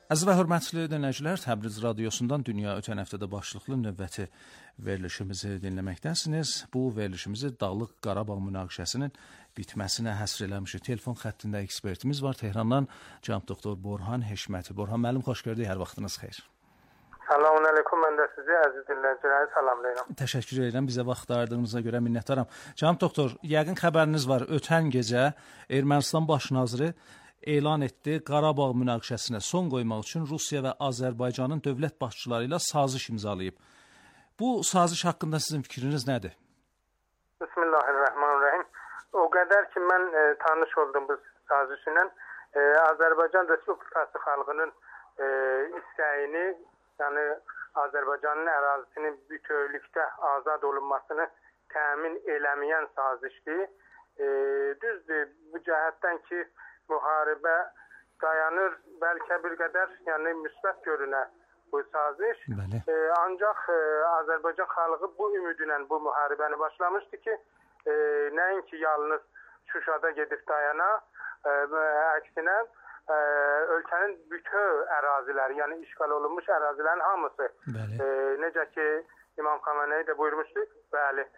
Əziz və hörmətli dinləyicilər, Təbriz radiosundan dünya ötən həftədə başlıqlı növbəti verilişimizi dinləməkdəsiniz. Bu verilişimizi Dağlıq Qarabağ münaqişəsinin bitməsinə həsr eləmişik. Telefon xəttində ekspertimiz var Tehrandan, cənab doktor Borhan Heşməti. Borhan müəllim, xoş gördük, hər vaxtınız xeyir. Selamun aleyküm, mən də sizi əziz dinləyiciləri salamlayıram. Təşəkkür edirəm, bizə vaxt ayırdığınıza görə minnətdaram. Cənab doktor, yəqin xəbəriniz var, ötən gecə Ermənistan baş naziri elan etdi, Qarabağ münaqişəsinə son qoymaq üçün Rusiya və Azərbaycanın dövlət başçıları ilə saziş imzalayıb. Bu saziş haqqında sizin fikriniz nədir? Bismillahirrahmanirrahim. O qədər ki, mən tanış oldum bu sazişlə, Azərbaycan Respublikası xalqının istəyini, yəni Azərbaycanın ərazisinin bütövlükdə azad olunmasını təmin eləməyən sazişdir. Düzdür, bu cəhətdən ki, müharibə dayanır, bəlkə bir qədər yəni müsbət görünər bu saziş. Ancaq Azərbaycan xalqı bu ümidlə bu müharibəni başlamışdı ki, nəinki yalnız Şuşada gedib dayana, əksinə ölkənin bütün əraziləri, yəni işğal olunmuş ərazilərin hamısı, necə ki İmam Xamenei də buyurmuşdu, bəli,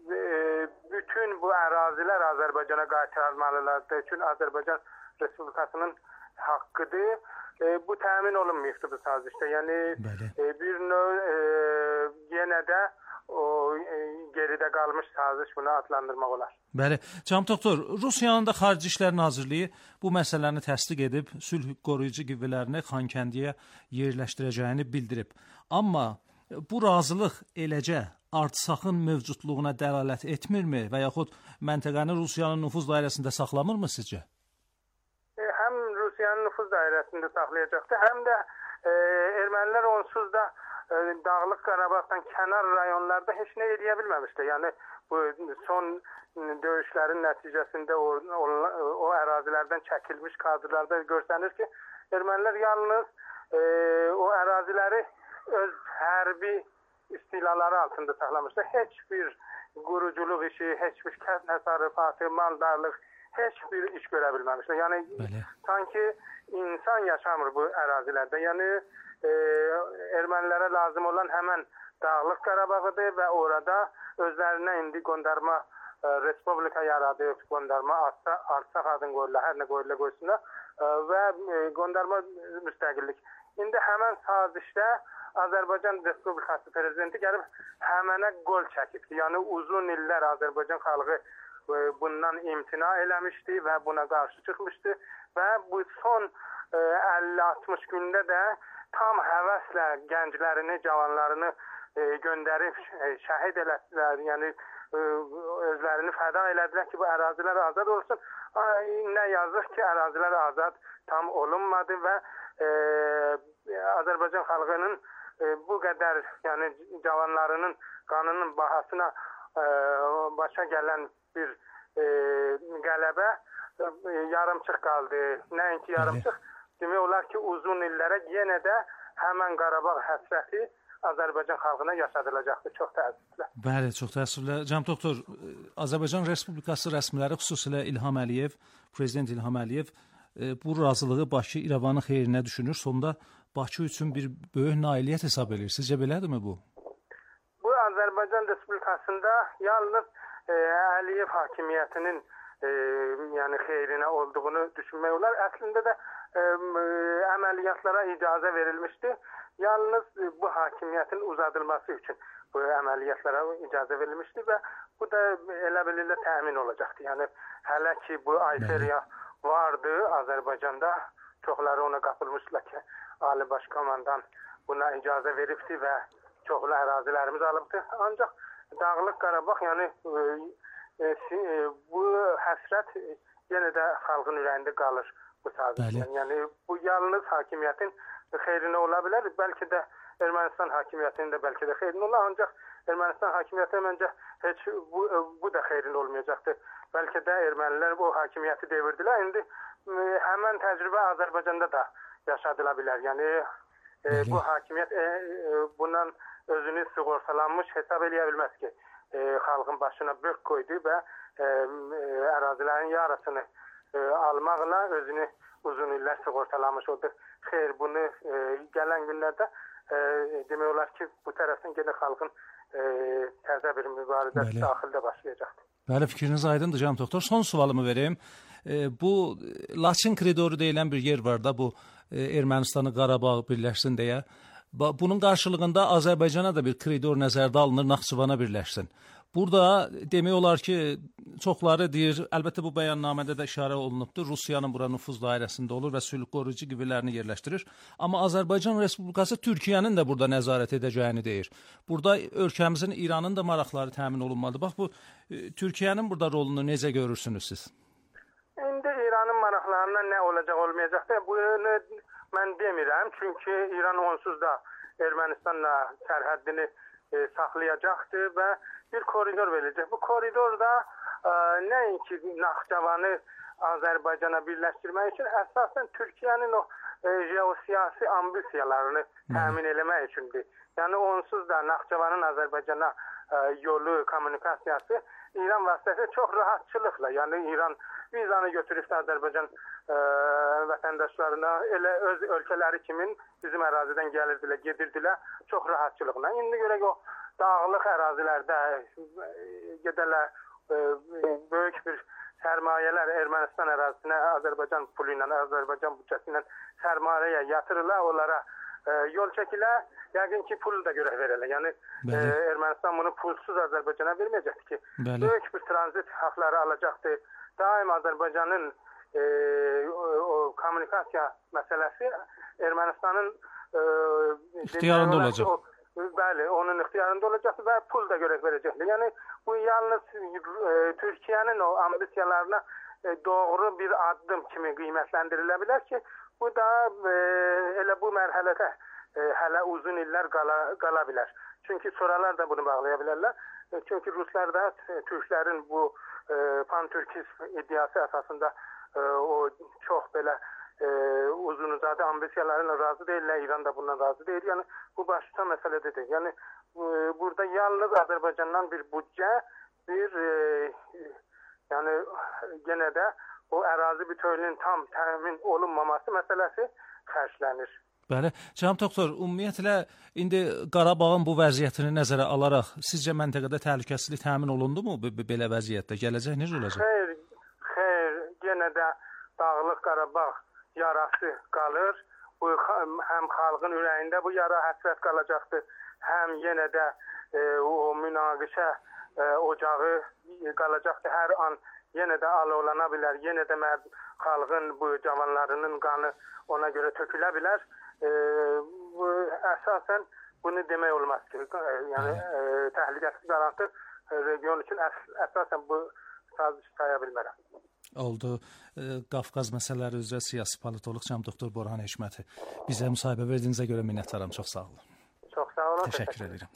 bütün bu ərazilər Azərbaycana qaytarılmalılardır. Çünki Azərbaycan Respublikasının haqqıdır. Bu təmin olunmayıbdır bu sazişdə. Yəni bir növ yenə də o geridə qalmış saziş bunu adlandırmaq olar. Bəli. Cənab doktor, Rusiyanın da Xarici İşlər Nazirliyi bu məsələni təsdiq edib, sülh qoruyucu qüvvələrini Xankəndiyə yerləşdirəcəyini bildirib. Amma bu razılıq eləcə Artsakın mövcudluğuna dəlalət etmirmi və yaxud məntəqəni Rusiyanın nüfuz dairəsində saxlamırmı sizcə? Həm Rusiyanın nüfuz dairəsində saxlayacaqdır, həm də ermənilər onsuz da Dağlıq Qarabağdan kənar rayonlarda heç nə edə bilməmişdi. Yəni bu son döyüşlərin nəticəsində o ərazilərdən çəkilmiş kadrlarda görsənir ki, ermənilər yalnız o əraziləri öz hərbi istilaları altında saxlamışlar. Heç bir quruculuq işi, heç bir kənd təsərrüfatı, maldarlıq, heç bir iş görə bilməmişlər. Yəni sanki insan yaşamır bu ərazilərdə. Yəni ermənilərə lazım olan həmən Dağlıq Qarabağıdır və orada özlərinə indi qondarma respublika yaradıb, qondarma Artsaq adını qoyurlar, hər nə qoyurlar qoysunlar və qondarma müstəqillik. İndi həmən sazişdə Azərbaycan Respublikası prezidenti gəlib həmənə qol çəkibdi. Yəni uzun illər Azərbaycan xalqı bundan imtina eləmişdi və buna qarşı çıxmışdı və bu son 50-60 gündə də tam həvəslə gənclərini, cavanlarını göndərib şəhid elətdilər. Yəni özlərini fəda elədilər ki, bu ərazilər azad olsun. Nə yazıq ki, ərazilər azad tam olunmadı və Azərbaycan xalqının bu qədər yəni cavanlarının qanının bahasına başa gələn bir qələbə yarımçıq qaldı. Nəinki yarımçıq, demək olar ki, uzun illərə yenə də həmən Qarabağ həsrəti Azərbaycan xalqına yaşadılacaqdır. Çox təəssüflə. Bəli, çox təəssüflə. Cənab doktor, Azərbaycan Respublikası rəsmiləri, xüsusilə İlham Əliyev, Prezident İlham Əliyev bu razılığı Bakı İrəvanın xeyrinə düşünür. Sonda Bakı üçün bir böyük nailiyyət hesab edir. Sizcə belədirmi bu? Bu Azərbaycan Respublikasında yalnız Əliyev hakimiyyətinin yəni xeyrinə olduğunu düşünmək olar. Əslində də əməliyyatlara icazə verilmişdi. Yalnız bu hakimiyyətin uzadılması üçün bu əməliyyatlara icazə verilmişdi və bu da elə belirlə təmin olacaqdı. Yəni hələ ki bu ayseriya vardı Azərbaycanda, çoxları ona qapılmışlar ki, Ali Baş Komandan buna icazə veribdi və çoxlu ərazilərimiz alıbdı. Ancaq Dağlıq Qarabağ, yəni bu həsrət yenə də xalqın ürəyində qalır bu sazişdən. Yəni bu yalnız hakimiyyətin xeyrinə ola bilər. Bəlkə də Ermənistan hakimiyyətinin də bəlkə də xeyrinə olar. Ancaq Ermənistan hakimiyyəti məncə heç bu da xeyrinə olmayacaqdır. Bəlkə də ermənilər bu hakimiyyəti devirdilər. İndi həmən təcrübə Azərbaycanda da yaşadıla bilər. Yəni bu hakimiyyət bundan özünü sığortalanmış hesab eləyə bilməz ki, xalqın başına bök qoydu və ərazilərin yarısını almaqla özünü uzun illər sığortalamış oldu. Xeyr, bunu gələn günlərdə demək olar ki, bu tərəfdən gedə xalqın təzə bir mübarizəsi daxildə başlayacaqdır. Bəli, fikriniz aydındır Cənab doktor. Son sualımı vereyim. Bu Laçın koridoru deyilən bir yer var da, bu Ermənistanı Qarabağ birləşsin deyə. Bunun qarşılığında Azərbaycana da bir koridor nəzərdə alınır, Naxçıvana birləşsin. Burada demək olar ki, çoxları deyir, əlbəttə bu bəyannamədə də işarə olunubdur, Rusiyanın bura nüfuz dairəsində olur və sülh qoruyucu qüvvələrini yerləşdirir. Amma Azərbaycan Respublikası Türkiyənin də burada nəzarət edəcəyini deyir. Burada ölkəmizin, İranın da maraqları təmin olunmalıdır. Bax, bu Türkiyənin burada rolunu necə görürsünüz siz? İndi İranın maraqlarına nə olacaq, olmayacaq? Bunu mən demirəm, çünki İran onsuz da Ermənistanla sərhəddini saxlayacaqdır və bir koridor verəcək. Bu koridorda nəinki Naxçıvanı Azərbaycana birləşdirmək üçün əsasən Türkiyənin o geosiyasi ambisiyalarını təmin eləmək üçündür. Yəni onsuz da Naxçıvanın Azərbaycana yolu, kommunikasiyası İran vasitəsilə çox rahatçılıqla, yəni İran vizanı götürüb Azərbaycan vətəndaşlarına elə öz ölkələri kimin bizim ərazidən gəlirdilər, gedirdilər çox rahatçılıqla. İndi görək o dağlıq ərazilərdə gedələr böyük bir sərmayələr Ermənistan ərazisinə Azərbaycan pulu ilə, Azərbaycan büdcəsi ilə sərmayə yatırırlar, onlara yol çəkilər, yəqin ki pul da görə verərlər. Yəni Ermənistan bunu pulsuz Azərbaycana verməyəcəkdir ki, böyük bir tranzit haqları alacaqdır. Daim Azərbaycanın o kommunikasiya məsələsi Ermənistanın ixtiyarında olacaq. Bəli, onun ixtiyarında olacaqdır və pul da görə verəcəkdir. Yəni bu yalnız Türkiyənin o ambisiyalarına doğru bir addım kimi qiymətləndirilə bilər ki, bu da elə bu mərhələdə hələ uzun illər qala bilər. Çünki sonralar da bunu bağlaya bilərlər. Çünki Ruslar da Türklərin bu pan-Türkizm iddiası əsasında o çox belə uzun-uzadı ambisiyalarına razı deyirlər, İran da bundan razı deyil. Yəni bu başqa məsələdir. Yəni burada yalnız Azərbaycandan bir büdcə, yəni yenə də o ərazi bütövlüyünün tam təmin olunmaması məsələsi xərclənir. Bəli, Cənab doktor, ümumiyyətlə indi Qarabağın bu vəziyyətini nəzərə alaraq sizcə məntəqədə təhlükəsizlik təmin olundumu belə vəziyyətdə? Gələcək necə olacaq? Xeyr, yenə də Dağlıq Qarabağ yarası qalır. Bu həm xalqın ürəyində bu yara həsrət qalacaqdır, həm yenə də o münaqişə ocağı qalacaqdır. Hər an yenə də alovlana bilər, yenə də xalqın bu cavanlarının qanı ona görə tökülə bilər. Bu əsasən bunu demək olmaz ki, yəni təhlükəsizlik qarantı region üçün əsasən bu saziş saya bilmərəm. Oldu. Qafqaz məsələləri üzrə siyasi politoloq Cənab doktor Borhan Hikməti. Bizə müsahibə verdiyinizə görə minnətdaram. Çox sağ olun. Çox sağ olun. Təşəkkür edirəm.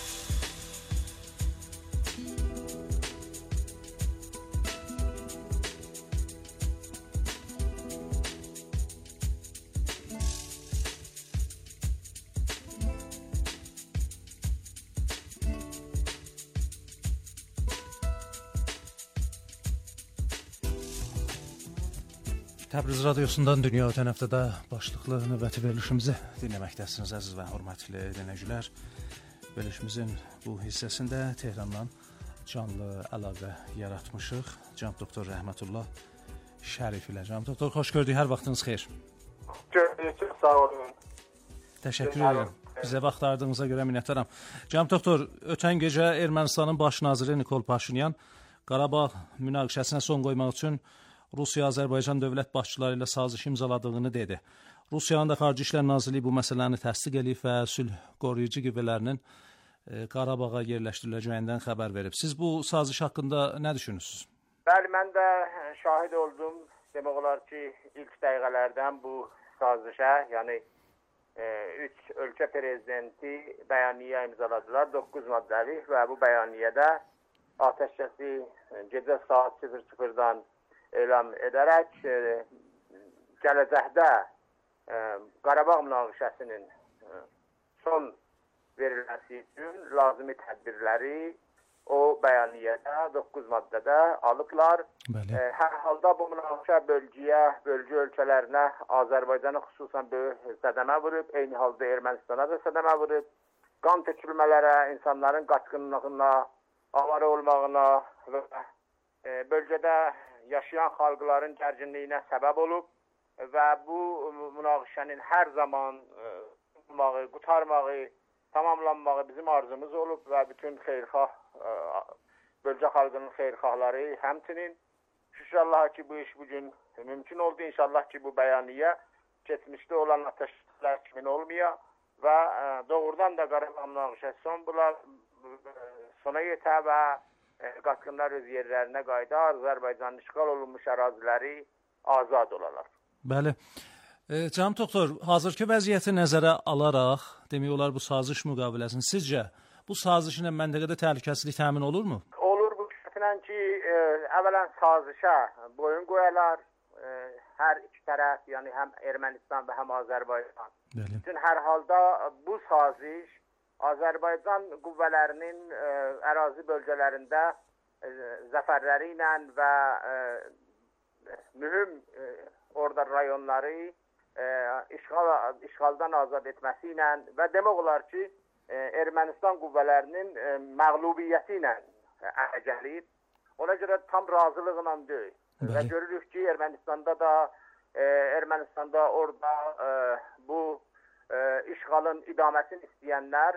Təbriz radiosundan dünya ötən həftədə başlıqlı növbəti verilişimizi dinləməkdəsiniz, əziz və hörmətli dinləyicilər. Verilişimizin bu hissəsində Tehrandan canlı əlaqə yaratmışıq. Cənab doktor Rəhmətullah Şərif ilə. Cənab doktor, xoş gördük, hər vaxtınız xeyir. Gördük, sağ olun. Təşəkkür edirəm. Bizə vaxt ayırdığınıza görə minnətdaram. Cənab doktor, ötən gecə Ermənistanın baş naziri Nikol Paşinyan Qarabağ münaqişəsinə son qoymaq üçün Rusiya-Azərbaycan dövlət başçıları ilə saziş imzaladığını dedi. Rusiyanın da Xarici İşlər Nazirliyi bu məsələni təsdiq edib və sülh qoruyucu qüvvələrinin Qarabağa yerləşdiriləcəyindən xəbər verib. Siz bu saziş haqqında nə düşünürsünüz? Bəli, mən də şahid oldum. Demək olar ki, ilk dəqiqələrdən bu sazişə, yəni 3 ölkə prezidenti bəyanniyə imzaladılar, 9 maddəli və bu bəyanniyyədə atəşkəsi gecə saat 00-dan elan edərək gələcəkdə Qarabağ münaqişəsinin son verilməsi üçün lazımi tədbirləri o bəyaniyədə 9 maddədə alıblar. Hər halda bu münaqişə bölgü ölkələrinə, Azərbaycana xüsusən böyük sədəmə vurub, eyni halda Ermənistana da sədəmə vurub. Qan tökülmələrə, insanların qaçqınlığına, avara olmağına və bölgədə yaşayan xalqların gərginliyinə səbəb olub və bu münaqişənin hər zaman qutarmağı, tamamlanmağı bizim arzumuz olub və bütün xeyirxah, bölgə xalqının xeyirxahları həmçinin. İnşallah ki, bu iş bugün mümkün oldu. İnşallah ki, bu bəyaniyə keçmişdə olan ateşlər kimin olmaya və doğrudan da Qarabağ münaqişəsi sona yetə və qaçqınlar öz yerlərinə qayıdar, Azərbaycanın işğal olunmuş əraziləri azad olalar. Bəli. Cənab doktor, hazırki vəziyyəti nəzərə alaraq, demək olar bu saziş müqaviləsini, sizcə bu sazişlə məntəqədə təhlükəsizlik təmin olurmu? Olur bu şərtlə ki, əvvələn sazişə boyun qoyarlar, hər iki tərəf, yəni həm Ermənistan və həm Azərbaycan. Bütün hər halda bu saziş Azərbaycan qüvvələrinin ərazi bölgələrində zəfərləri ilə və mühüm orada rayonları işğaldan azad etməsi ilə və demək olar ki, Ermənistan qüvvələrinin məğlubiyyəti ilə ələ gəlir. Ona görə tam razılıqla deyil. Və görürük ki, Ermənistanda orada bu işğalın idaməsini istəyənlər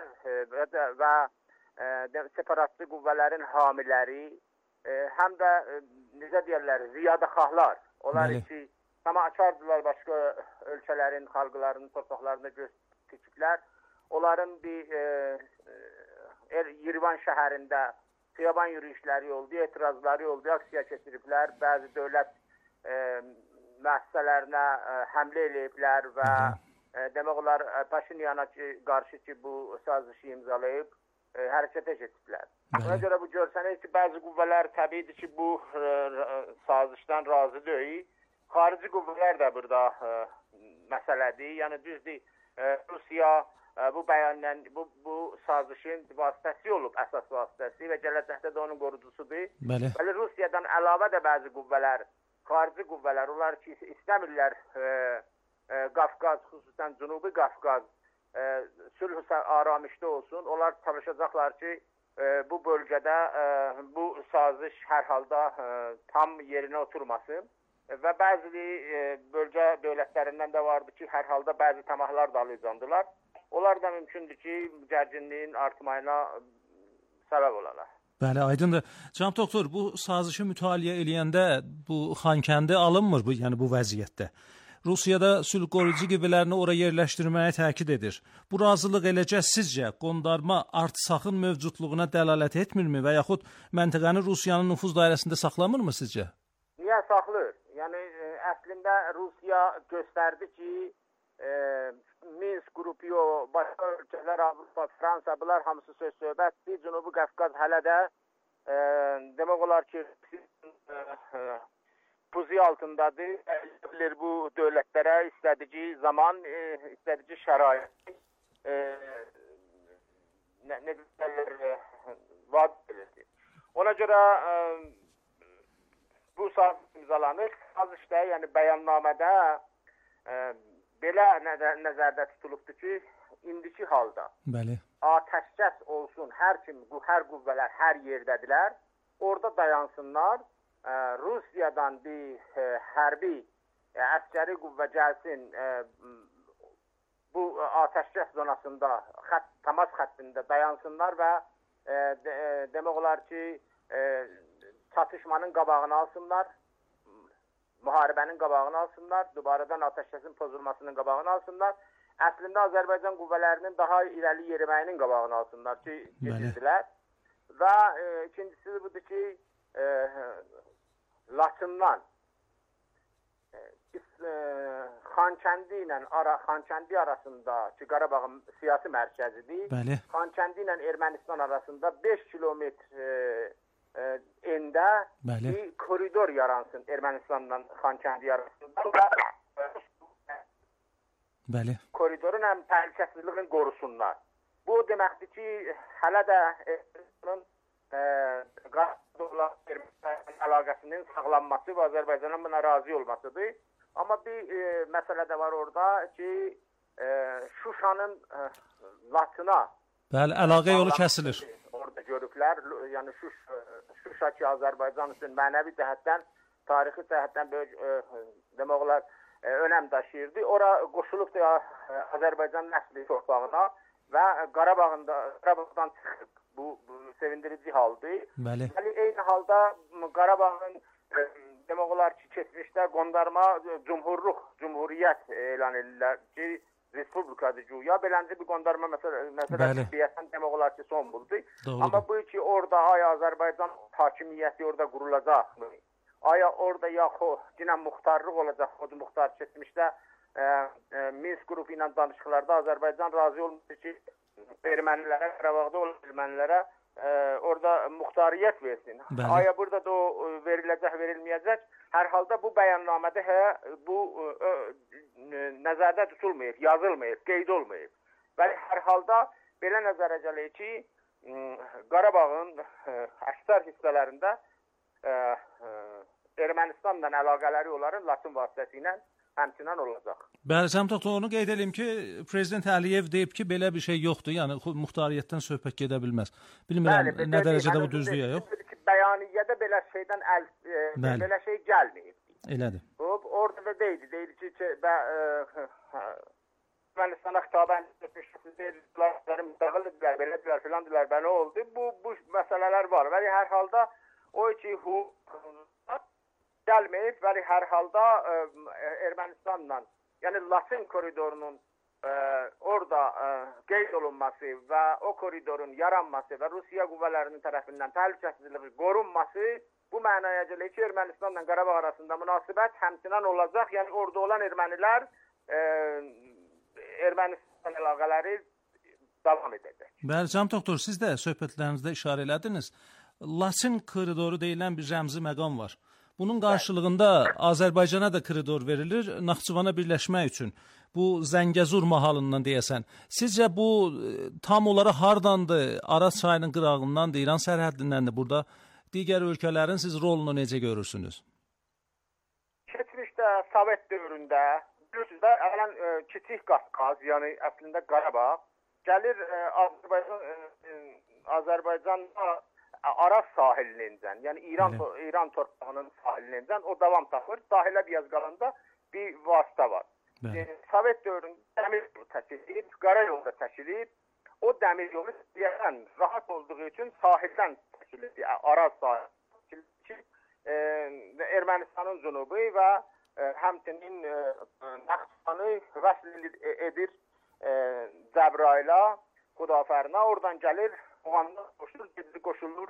və separatçı qüvvələrin hamiləri, həm də necə deyərlər, ziyadaxahlar, onlar ki, tamahkardılar başqa ölkələrin, xalqlarının torpaqlarında keçiblər. Onların bir Yerivan şəhərində xiyaban yürüyüşləri oldu, etirazları oldu, aksiya keçiriblər, bəzi dövlət müəssisələrinə həmlə eləyiblər və demək olar Paşinyana qarşı ki, bu sazişi imzalayıb hərəkətə keçiblər. Ona görə bu görsənir ki, bəzi qüvvələr təbiidir ki, bu sazişdən razı deyil. Xarici qüvvələr də burada məsələdir. Yəni düzdür, Rusiya bu sazişin vasitəsi olub, əsas vasitəsi və gələcəkdə də onun qorucusudur. Bəli, Rusiyadan əlavə də bəzi qüvvələr, xarici qüvvələr, onlar ki, istəmirlər Qafqaz, xüsusən Cənubi Qafqaz sülh aramişdə olsun. Onlar çalışacaqlar ki, bu bölgədə bu saziş hər halda tam yerinə oturmasın. Və bəzi bölgə dövlətlərindən də vardı ki, hər halda bəzi təmahlar da alacaqdılar. Onlar da mümkündür ki, gərginliyin artmayına səbəb olarlar. Bəli, aydındır. Cənab doktor, bu sazişi mütaliə eləyəndə bu Xankəndi alınmır, yəni bu vəziyyətdə. Rusiyada sülh qorucu qüvvələrini ora yerləşdirməyə təkid edir. Bu razılıq eləcə sizcə qondarma artsaxın mövcudluğuna dəlalət etmirmi və yaxud məntəqəni Rusiyanın nüfuz dairəsində saxlamırmı sizcə? Niyə saxlayır? Yəni, əslində Rusiya göstərdi ki, Minsk qrupu, başqa ölkələr, Avropa, Fransa, bunlar hamısı söz-söhbətdir. Cənubi Qafqaz hələ də demək olar ki, puzi altındadır. Bilir bu dövlətlərə istədici zaman, istədici şərait nə vaad edir. Ona görə bu saziş imzalanır. Sazişdə, yəni bəyannamədə belə nəzərdə tutulubdur ki, indiki halda atəşkəs olsun, hər qüvvələr hər yerdədirlər, orada dayansınlar, Rusiyadan bir hərbi əskəri qüvvə gəlsin, bu atəşkəs zonasında, təmas xəttində dayansınlar və demək olar ki, çatışmanın qabağını alsınlar, müharibənin qabağını alsınlar, dubaradan atəşkəsin pozulmasının qabağını alsınlar. Əslində Azərbaycan qüvvələrinin daha irəli yeriməyinin qabağını alsınlar ki, gedirdilər. Və ikincisi budur ki, Laçından Xankəndi arasında ki, Qarabağın siyasi mərkəzidir. Xankəndi ilə Ermənistan arasında 5 kilometr endə bir koridor yaransın Ermənistanla Xankəndi arasında. Koridorun həm təhlükəsizliğini qorusunlar. Bu deməkdir ki, hələ də Qarabağla əlaqəsinin sağlanması və Azərbaycanın buna razı olmasıdır. Amma bir məsələ də var orada ki, Şuşanın Laçına əlaqə yolu kəsilir. Orada görüklər. Yəni Şuşa ki, Azərbaycan üçün mənəvi cəhətdən, tarixi cəhətdən böyük demək olar önəm daşıyırdı. Ora qoşulub da Azərbaycan nəsli torpağına və Qarabağdan çıxıb. Bu sevindirici haldır. Bəli. Eyni halda Qarabağın demək olar ki, keçmişdə qondarma cumhuriyyət elan edirlər ki, respublikadır güya. Beləncə bir qondarma məsələ demək olar ki, son buldu. Amma bu ki, orada Azərbaycan hakimiyyəti orada qurulacaqmı? Orada yine muhtarlıq olacaq. O muhtar keçmişdə Minsk qrupu ilə danışıqlarda Azərbaycan razı olmuşdur ki, ermənilərə, Qarabağda olan ermənilərə orada muxtariyyət versin. Burada da o veriləcək, verilməyəcək. Hər halda bu bəyannamədə bu nəzərdə tutulmayıb, yazılmayıb, qeyd olmayıb. Və hər halda belə nəzərə gəlir ki, Qarabağın əksər hissələrində Ermənistanla əlaqələri onların Laçın vasitəsilə həmçinin olacaq. Bəli, Cəm doktor, onu qeyd edim ki, Prezident Əliyev deyib ki, belə bir şey yoxdur, yəni muxtariyyətdən söhbət gedə bilməz. Bilmirəm, nə dərəcədə bu düzdür ya yox? Bəyaniyyədə belə şeydən belə şey gəlməyib. Elədir. Orada da deyil ki, Ermənistana xitabən müstəqildirlər, belədirlər, filandırlar, belə oldu. Bu məsələlər var və hər halda o ki, gəlməyib və hər halda Ermənistanla, yəni Laçın koridorunun orada qeyd olunması və o koridorun yaranması və Rusiya qüvvələrinin tərəfindən təhlükəsizliyi qorunması bu mənaya gəlir ki, Ermənistanla Qarabağ arasında münasibət həmçinin olacaq. Yəni orada olan ermənilər Ermənistan əlaqələri davam edəcək. Bəli, Cəm doktor, siz də söhbətlərinizdə işarə elədiniz. Laçın koridoru deyilən bir rəmzi məqam var. Bunun qarşılığında Azərbaycana da koridor verilir, Naxçıvana birləşmək üçün. Bu Zəngəzur mahalından deyəsən. Sizcə bu tam olaraq hardandır? Araz çayının qırağındandır, İran sərhəddindəndir burada. Digər ölkələrin siz rolunu necə görürsünüz? Keçmişdə Sovet dövründə bilirsiniz də, Kiçik Qafqaz, yəni əslində Qarabağ gəlir Azərbaycanla Araz sahilindən, yəni İran torpağının sahilindən o davam tapır. Sahilə biraz qalanda bir vasitə var. Sovet dövründə dəmir yolu təşkil, qara yolu da təşkil. O dəmir yolu deyəsən rahat olduğu üçün sahildən təşkil edir. Araz sahili Ermənistanın cünubu və həmçinin Naxçıvanı vəsl edir Cəbrayla, Xudafərinə. Oradan gəlir, Oğandan qoşulur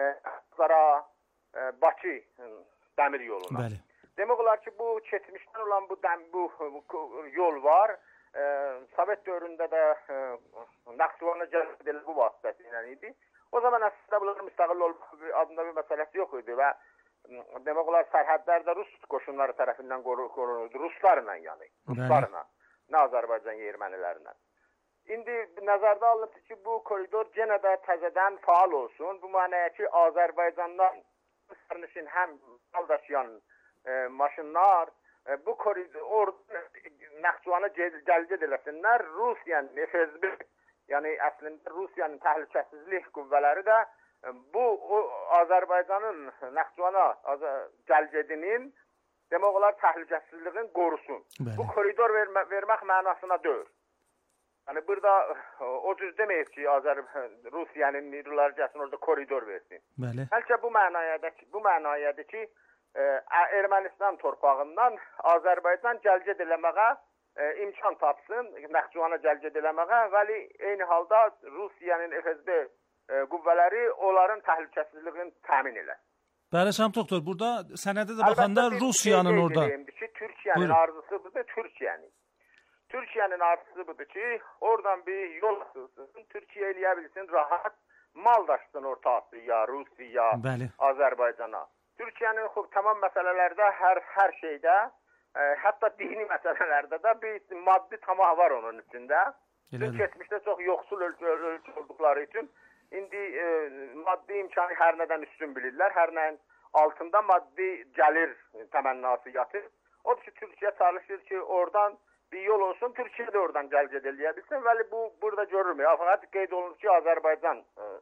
Bakı dəmir yoluna. Bəli. Demək olar ki, bu keçmişdən olan bu yol var. Sovet dövründə də Naxçıvana gəlir bu vasitəsilə idi. O zaman əslində bunların müstəqil adında bir məsələsi yox idi və demək olar sərhədlərdə Rus qoşunları tərəfindən qorunurdu. Ruslarla yəni. Ruslarla. Nə Azərbaycan ermənilərindən. İndi nəzərdə alınıb ki, bu koridor yenə də təzədən faal olsun. Bu mənaya ki, Azərbaycandan sərnişin həm mal daşıyan maşınlar bu koridor Naxçıvana gəlgəd eləsinlər. Rusiyanın FSB, yəni əslində Rusiyanın təhlükəsizlik qüvvələri də bu Azərbaycanın Naxçıvana gəlgədinin demək olar təhlükəsizliyin qorusun. Bu koridor vermək mənasına deyil. Yəni burada o cüz deməyib ki, Rusiyanın niruları gəlsin orada koridor versin. Bəlkə bu mənayədir ki, Ermənistan torpağından Azərbaycan gəlgəd eləməyə imkan tapsın, Naxçıvana gəlgəd eləməyə və eyni halda Rusiyanın FSB qüvvələri onların təhlükəsizliyini təmin elər. Bəli, Cəm doktor, burada sənədə də baxanda Rusiyanın orada... Türkiyənin arzusu budur, Türkiyənin arzusu budur ki, oradan bir yol açılsın, Türkiyə eləyə bilsin, rahat mal daşsın Orta Asiya, Rusiya, Azərbaycana. Türkiyənin tamam məsələlərdə, hər şeydə, hətta dini məsələlərdə də bir maddi tamah var onun içində. Keçmişdə çox yoxsul ölkə olduqları üçün İndi maddi imkanı hər nədən üstün bilirlər, hər nəyin altında maddi gəlir təmənnası yatır. Odur ki, Türkiyə çalışır ki, oradan bir yol olsun, Türkiyə də oradan gəl-ged eləyə bilsin. Vəli bu burada görülmür. Fəqət qeyd olunur ki, Azərbaycan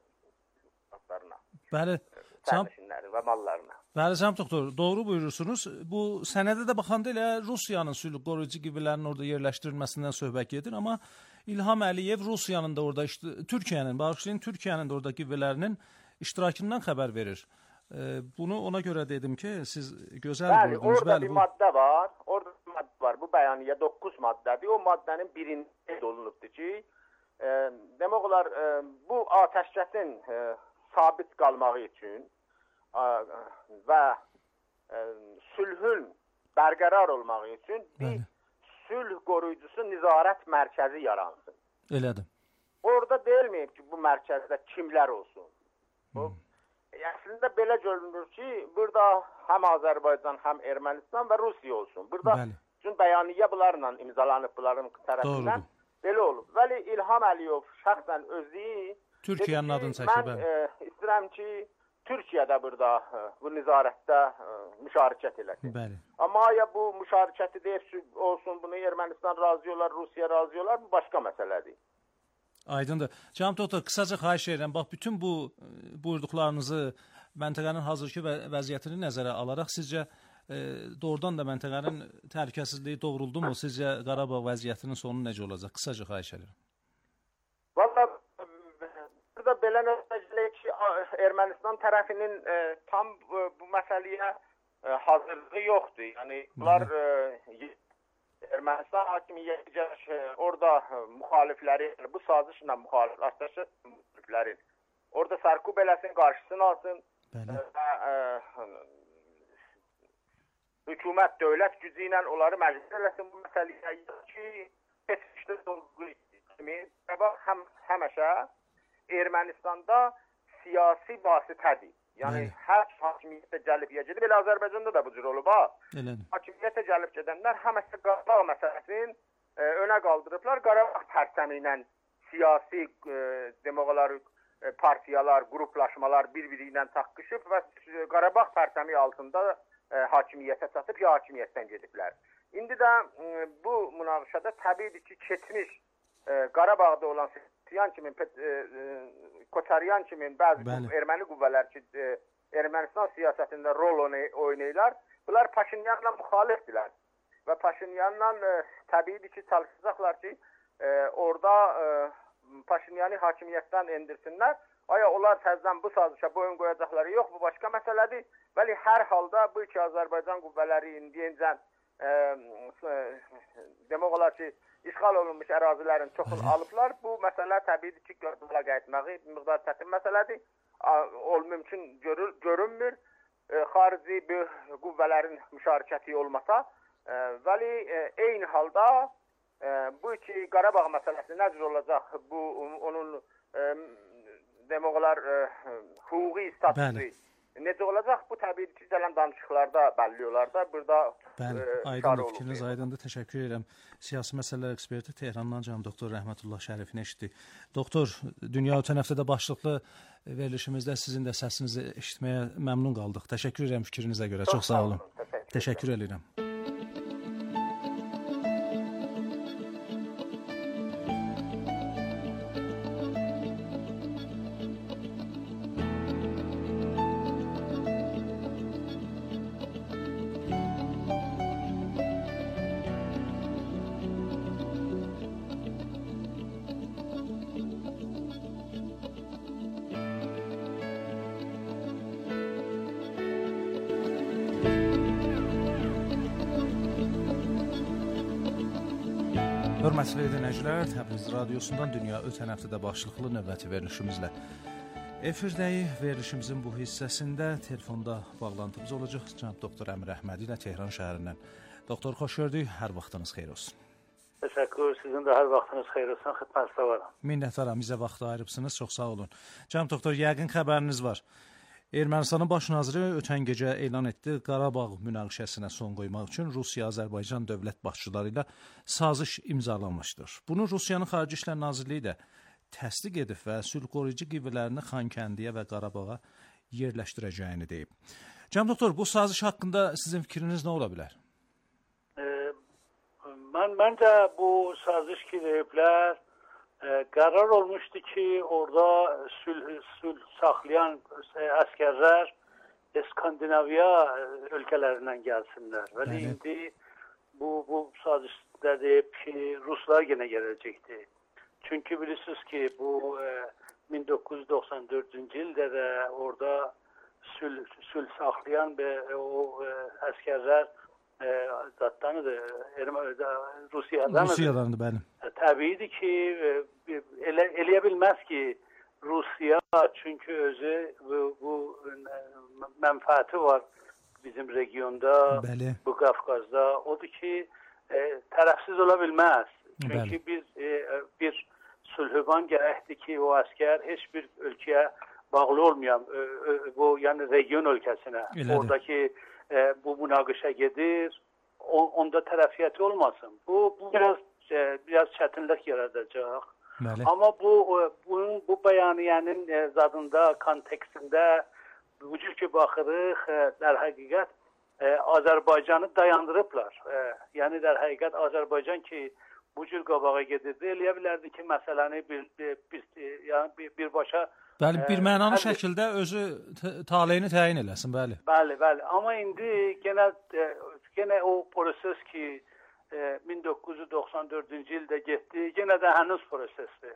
sərnişinləri və mallarına. Bəli, cənab doktor, doğru buyurursunuz. Bu sənədə də baxanda elə Rusiyanın sülh qoruyucu qüvvələrinin orada yerləşdirilməsindən söhbət gedir, amma İlham Əliyev Rusiyanın da orada, Türkiyənin də orada qüvvələrinin iştirakından xəbər verir. Bunu ona görə dedim ki, siz gözəl buyurdunuz. Orada bir maddə var. Bu bəyaniyyə 9 maddədir. O maddənin birində qeyd olunubdur ki, demək olar bu atəşkəsin sabit qalmağı üçün və sülhün bərqərar olmağı üçün bir sülh qoruyucusu nizarət mərkəzi yaransın. Elədir. Orada deyilməyib ki, bu mərkəzdə kimlər olsun. Əslində belə görünür ki, burada həm Azərbaycan, həm Ermənistan və Rusiya olsun. Burada bütün bəyaniyyə bunlarla imzalanıb, bunların tərəfindən belə olub. Vəli İlham Əliyev şəxsən özü Türkiyənin adını çəkib. Mən istəyirəm ki, Türkiyədə burada bu nizarətdə müşarikət eləsin. Bəli. Amma ya bu müşarikəti deyib olsun, bunu Ermənistan razı olar, Rusiya razı olar, bu başqa məsələdir. Aydındır. Cənab doktor, qısaca xahiş edirəm. Bax, bütün bu buyurduqlarınızı məntəqənin hazırki vəziyyətini nəzərə alaraq sizcə doğrudan da məntəqənin təhlükəsizliyi doğruldumu? Sizcə Qarabağ vəziyyətinin sonu necə olacaq? Qısaca xahiş edirəm. Valla burada belə nəticələr ki, Ermənistan tərəfinin tam bu məsələyə hazırlığı yoxdur. Yəni bunlar Ermənistan hakimiyyəti orada müxalifləri, bu sazişlə müxaliflərin orada sərkub eləsin, qarşısını alsın və hökumət, dövlət gücü ilə onları məcbur eləsin bu məsələyə ki, keçmişdə olduğu kimi həmişə Ermənistanda siyasi vasitədir. Yəni, hər hakimiyyətə gəlib gedib, elə Azərbaycanda da bu cür olub, hakimiyyətə gəlib gedənlər həməsə Qarabağ məsələsinin önə qaldırıblar. Qarabağ pərsəmi ilə siyasi demək olar partiyalar, qruplaşmalar bir-biri ilə taqqışıb və Qarabağ pərsəmi altında hakimiyyətə çatıb, ya hakimiyyətdən gediblər. İndi də bu münaqişədə təbiidir ki, keçmiş Qarabağda olan Koçaryan kimi bəzi erməni qüvvələr ki, Ermənistan siyasətində rol oynayırlar. Bunlar Paşinyanla müxalifdirlər. Və Paşinyanla təbiidir ki, çalışacaqlar ki, orada Paşinyanı hakimiyyətdən endirsinlər. Aya onlar təzdən bu sazişə boyun qoyacaqları yox, bu başqa məsələdir. Bəli, hər halda bu iki Azərbaycan qüvvələri indiyincən demək olar ki, işğal olunmuş ərazilərin çoxunu alıblar. Bu məsələ təbiidir ki, mülaqa etməyi miqdar çətin məsələdir. Mümkün görünmür. Xarici qüvvələrin müşarikəti olmasa. Vəli, eyni halda bu iki Qarabağ məsələsi necə olacaq? Bu, onun demək olar hüquqi statusu necə olacaq? Bu təbii ki, gələn danışıqlarda bəlli olar da. Burada aydındır, fikriniz aydındır. Təşəkkür edirəm. Siyasi məsələlər eksperti Tehrandan cənab doktor Rəhmətullah Şərifin eşitdik. Doktor, Dünya ötən həftədə başlıqlı verilişimizdə sizin də səsinizi eşitməyə məmnun qaldıq. Təşəkkür edirəm fikrinizə görə. Çox sağ olun. Təşəkkür edirəm. Hörmətli dinləyicilər, Təbriz radiosundan Dünya ötən həftədə başlıqlı növbəti verilişimizlə efirdəyik. Verilişimizin bu hissəsində telefonda bağlantımız olacaq cənab doktor Əmir Əhmədi ilə Tehran şəhərindən. Doktor, xoş gördük, hər vaxtınız xeyir olsun. Təşəkkür, sizin də hər vaxtınız xeyir olsun, xidmətdə varam. Minnətdaram, bizə vaxt ayırıbsınız, çox sağ olun. Cənab doktor, yəqin xəbəriniz var. Ermənistanın baş naziri ötən gecə elan etdi, Qarabağ münaqişəsinə son qoymaq üçün Rusiya-Azərbaycan dövlət başçıları ilə saziş imzalanmışdır. Bunu Rusiyanın Xarici İşlər Nazirliyi də təsdiq edib və sülh qoruyucu qüvvələrini Xankəndiyə və Qarabağa yerləşdirəcəyini deyib. Cənab doktor, bu saziş haqqında sizin fikriniz nə ola bilər? Məncə bu saziş ki veriblər, qərar olmuşdu ki, orada sülh saxlayan əskərlər Skandinaviya ölkələrindən gəlsinlər. Və indi bu sazişdə deyib ki, Ruslar yenə gələcəkdir. Çünki bilirsiniz ki, bu 1994-cü ildə də orada sülh saxlayan və o əskərlər Rusiyadandır, bəli. Təbiidir ki, eləyə bilməz ki, Rusiya, çünki özü bu mənfəəti var bizim regionda, bəli. Bu Qafqazda. Odur ki, tərəfsiz ola bilməz. Çünki bir sülhüban gərəkdir ki, o əskər heç bir ölkəyə bağlı olmayan, bu yəni region ölkəsinə, oradakı bu münaqişə gedir, onda tərəfiyyəti olmasın. Bu biraz çətinlik yaradacaq. Bəli. Amma bu bəyaniyənin zadında, kontekstində bu cür ki baxırıq, در həqiqət Azərbaycanı dayandırıblar. Yəni در həqiqət Azərbaycan ki bu cür qabağa gedirdi, eləyə bilərdi ki, məsələni birbaşa bəli, bir mənalı şəkildə özü taleyini təyin eləsin, bəli. Bəli. Amma indi yenə o proses ki 1994-cü ildə getdi, yenə də hənuz prosesdir.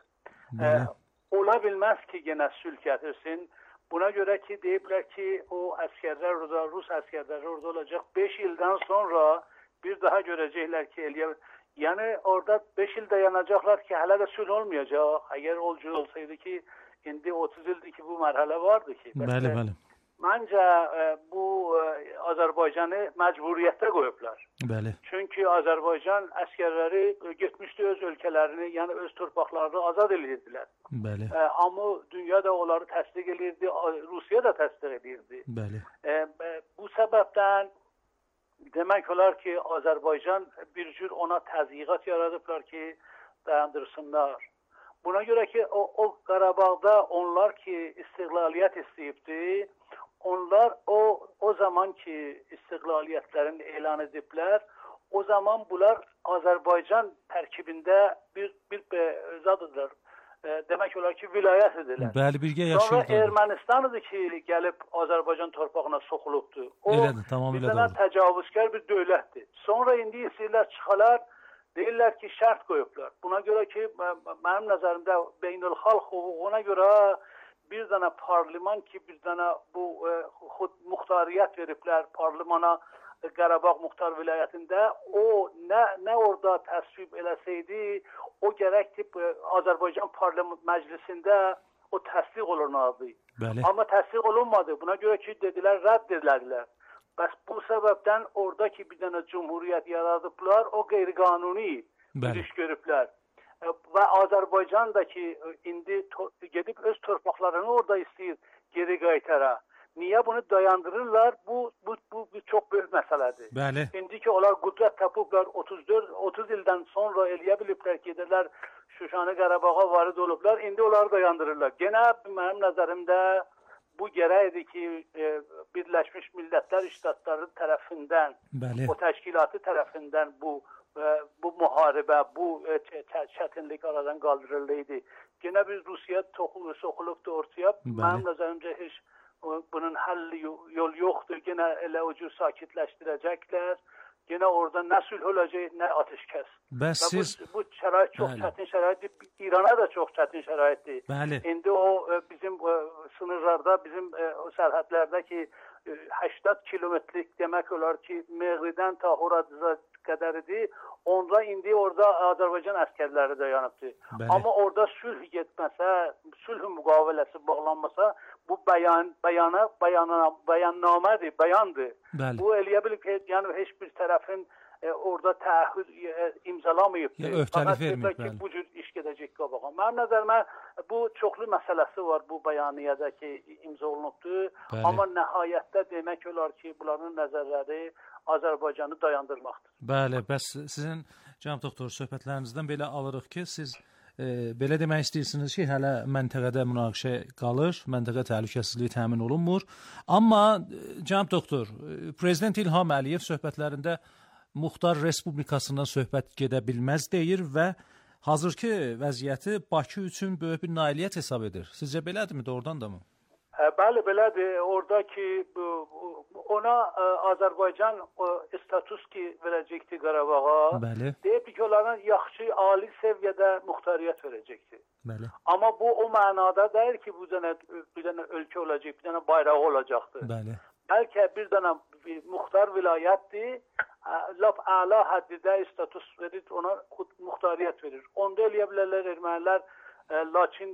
Ola bilməz ki, yenə sülh gətirsin. Buna görə ki, deyiblər ki, o əskərlər orada, Rus əskərləri orada olacaq. 5 ildən sonra bir daha görəcəklər ki, yəni orada 5 il dayanacaqlar ki, hələ də sülh olmayacaq. Əgər olcu olsaydı ki, indi 30 ildir ki, bu mərhələ vardı ki. Bəli. Məncə bu Azərbaycanı məcburiyyətdə qoyublar. Bəli. Çünki Azərbaycan əskərləri getmişdi öz ölkələrini, yəni öz torpaqlarını azad edirdilər. Bəli. Amma dünya da onları təsdiq edirdi, Rusiya da təsdiq edirdi. Bəli. Bu səbəbdən demək olar ki, Azərbaycan bir cür ona təzyiqat yaradıblar ki, dayandırsınlar. Buna görə ki, o Qarabağda onlar ki, istiqlaliyyət istəyibdi, onlar o zaman ki istiqlaliyyətlərini elan ediblər, o zaman bunlar Azərbaycan tərkibində bir zadıdır. Demək olar ki, vilayət edilir. Bəli, birgə yaşayırlar. Sonra Ermənistanıdır ki, gəlib Azərbaycan torpağına soxulubdur. O bizə təcavüzkar bir dövlətdir. Sonra indi istəyirlər çıxalar, deyirlər ki, şərt qoyublar. Buna görə ki, mənim nəzərimdə beynəlxalq hüququna görə bir dənə parlament ki, bir dənə bu muxtariyyət veriblər parlimana Qarabağ Muxtar vilayətində, o nə orada təsvib eləsəydi, o gərəkdir Azərbaycan parlament məclisində o təsdiq olunardı. Amma təsdiq olunmadı. Buna görə ki, dedilər, rədd edilədilər. Bəs bu səbəbdən oradakı bir dənə cumhuriyyət yaradıblar, o qeyri-qanuni bir iş görüblər. Və Azərbaycan da ki, indi gedib öz torpaqlarını orada istəyir geri qaytara. Niyə bunu dayandırırlar? Bu çox böyük məsələdir. Bəli. İndi ki, onlar qüdrət tapıblar, 30 ildən sonra eləyə biliblər ki, edirlər, Şuşanı Qarabağa varid olublar, indi onları dayandırırlar. Genə mənim nəzərimdə bu gərəkdir ki, Birləşmiş Millətlər İştatları tərəfindən, o təşkilatı tərəfindən bu müharibə, bu çətinlik aradan qaldırılıydı. Yenə biz Rusiya soxulubdur ortaya. Mənim nəzərimcə heç bunun həlli yol yoxdur. Yenə elə o cür sakitləşdirəcəklər. Yenə orada nə sülh olacaq, nə atəşkəs. Bəs siz... Bu şərait çox çətin şəraitdir. İrana da çox çətin şəraitdir. Bəli. İndi o bizim sınırlarda, bizim sərhədlərdə ki 80 kilometrlik demək olar ki, Məğridən ta Horadiza qədəridir. Onda indi orada Azərbaycan əskərləri dayanıbdır. Amma orada sülh getməsə, sülh müqaviləsi bağlanmasa, bu bəyannamədir, bəyandır. Bu eləyə bilir ki, yəni heç bir tərəfin orada təəhhüd imzalamayıbdır. Öhdəlik vermir, ki, bu cür iş gedəcək qabağa. Mənim nəzərimə bu çoxlu məsələsi var bu bəyaniyədə ki, imza olunubdur. Amma nəhayətdə demək olar ki, bunların nəzərləri Azərbaycanı dayandırmaqdır. Bəli, bəs sizin, cənab doktor, söhbətlərinizdən belə alırıq ki, siz belə demək istəyirsiniz ki, hələ məntəqədə münaqişə qalır, məntəqə təhlükəsizliyi təmin olunmur. Amma cənab doktor, Prezident İlham Əliyev söhbətlərində Muxtar Respublikasından söhbət gedə bilməz deyir və hazırki vəziyyəti Bakı üçün böyük bir nailiyyət hesab edir. Sizcə belədirmi, doğrudan da mı? Bəli, belədir. Oradakı ona Azərbaycan status ki verəcəkdi Qarabağa. Bəli. Deyib ki, onlara yaxşı, ali səviyyədə muxtariyyət verəcəkdi. Bəli. Amma bu o mənada deyil ki, bir dənə ölkə olacaq, bir dənə bayrağı olacaqdır. Bəli. Bəlkə bir dənə muxtar vilayətdir, laf əla həddidə status verir, ona muxtariyyət verir. Onda eləyə bilərlər ermənilər Laçin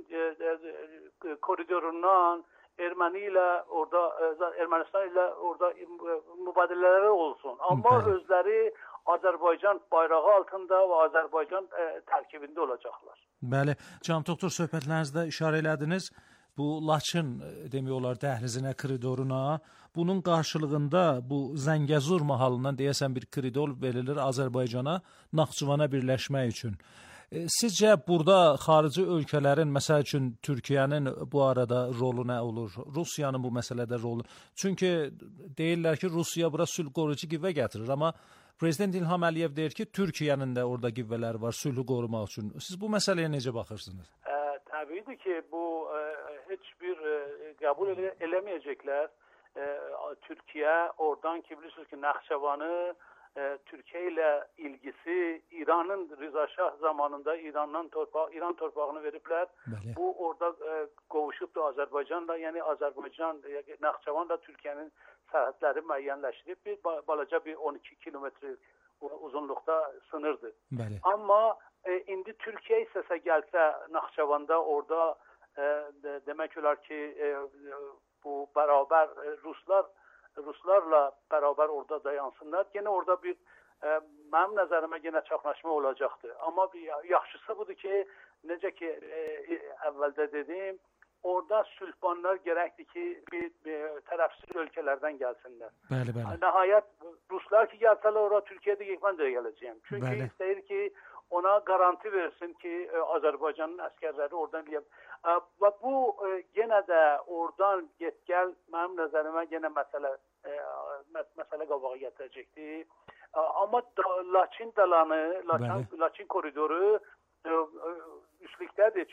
koridorundan Erməni ilə orada, Ermənistan ilə orada mübadilələri olsun. Amma özləri Azərbaycan bayrağı altında və Azərbaycan tərkibində olacaqlar. Bəli, cənab doktor, söhbətlərinizdə işarə elədiniz. Bu Laçın demək olar dəhlizinə, koridoruna, bunun qarşılığında bu Zəngəzur mahalından deyəsən bir koridor verilir Azərbaycana, Naxçıvana birləşmək üçün. Sizcə burada xarici ölkələrin, məsəl üçün Türkiyənin bu arada rolu nə olur? Rusiyanın bu məsələdə rolu? Çünki deyirlər ki, Rusiya bura sülh qoruyucu qüvvə gətirir, amma Prezident İlham Əliyev deyir ki, Türkiyənin də orada qüvvələri var sülhü qorumaq üçün. Siz bu məsələyə necə baxırsınız? Təbiidir ki, bu heç bir qəbul eləməyəcəklər. Türkiyə oradan ki, bilirsiniz ki, Naxçıvanı Türkiyə ilə ilgisi İranın Rıza Şah zamanında İran torpağını veriblər. Bəli. Bu orada qovuşubdur Azərbaycanla, yəni Azərbaycan, Naxçıvanla Türkiyənin sərhədləri müəyyənləşdirib bir balaca bir 12 kilometr uzunluqda sınırdır. Bəli. Amma indi Türkiyə istəsə gəlsə Naxçıvanda orada demək olar ki bu bərabər Ruslarla bərabər orada dayansınlar. Yenə orada bir mənim nəzərimə yenə çaxnaşma olacaqdır. Amma yaxşısı budur ki, necə ki əvvəldə dedim, orada sülhbanlar gərəkdir ki, bir tərəfsiz ölkələrdən gəlsinlər. Bəli, bəli. Nəhayət Ruslar ki gəlsələr ora Türkiyədə mən də gələcəyəm. Çünki istəyir ki, ona garanti versin ki, Azərbaycanın əskərləri oradan gəlib. Və bu yenə də oradan get-gəl mənim nəzərimə yenə məsələ qabağa gətirəcəkdir. Amma Laçin dalanı, Laçin koridoru üslükdədir,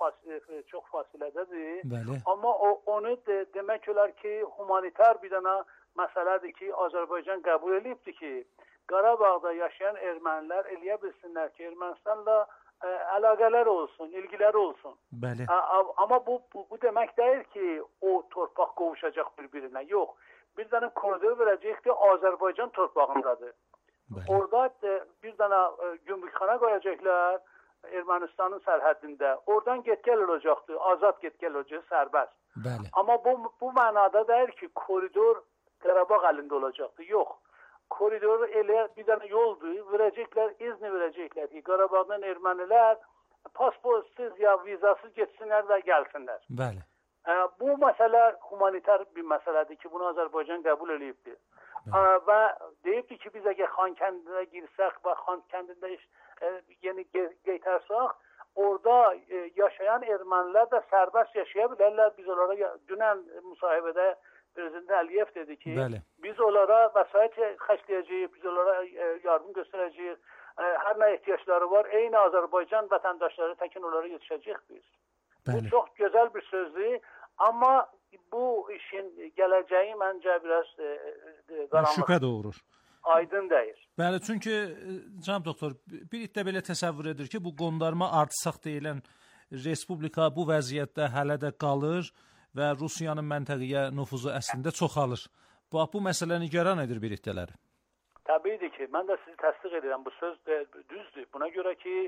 çox fasilədədir. Bəli. Amma onu demək olar ki, humanitar bir dənə məsələdir ki, Azərbaycan qəbul edibdir ki, Qarabağda yaşayan ermənilər eləyə bilsinlər ki, Ermənistanla əlaqələr olsun, ilgilər olsun. Bəli. Amma bu demək deyil ki, o torpaq qovuşacaq bir-birinə. Yox. Bir dənə koridor verəcəkdir, Azərbaycan torpağındadır. Bəli. Orada bir dənə gümrükxana qoyacaqlar Ermənistanın sərhədində. Oradan get-gəl olacaqdır, azad get-gəl olacaq, sərbəst. Bəli. Amma bu mənada deyil ki, koridor Qarabağ əlində olacaqdır. Yox. Koridoru elə bir dənə yoldur, verəcəklər, izni verəcəklər ki, Qarabağdan ermənilər pasportsuz ya vizasız getsinlər və gəlsinlər. Bəli. Bu məsələ humanitar bir məsələdir ki, bunu Azərbaycan qəbul edibdir. Və deyibdir ki, biz əgər Xankəndinə girsək və Xankəndində yeni qeytərsək, orada yaşayan ermənilər də sərbəst yaşaya bilərlər. Biz onlara dünən müsahibədə Prezident Əliyev dedi ki, bəli, biz onlara vəsait xərcləyəcəyik, biz onlara yardım göstərəcəyik, hər nə ehtiyacları var, eyni Azərbaycan vətəndaşları təkin onlara yetişəcək biz. Bəli. Bu çox gözəl bir sözdür, amma bu işin gələcəyi məncə biraz qaranlıq. Şübhə doğurur. Aydın deyil. Bəli, çünki cənab doktor, bir iddə belə təsəvvür edir ki, bu qondarma artsaq deyilən respublika bu vəziyyətdə hələ də qalır və Rusiyanın məntəqəyə nüfuzu əslində çoxalır. Bu məsələni nigaran edir bir iddələri. Təbiidir ki, mən də sizi təsdiq edirəm. Bu söz düzdür. Buna görə ki,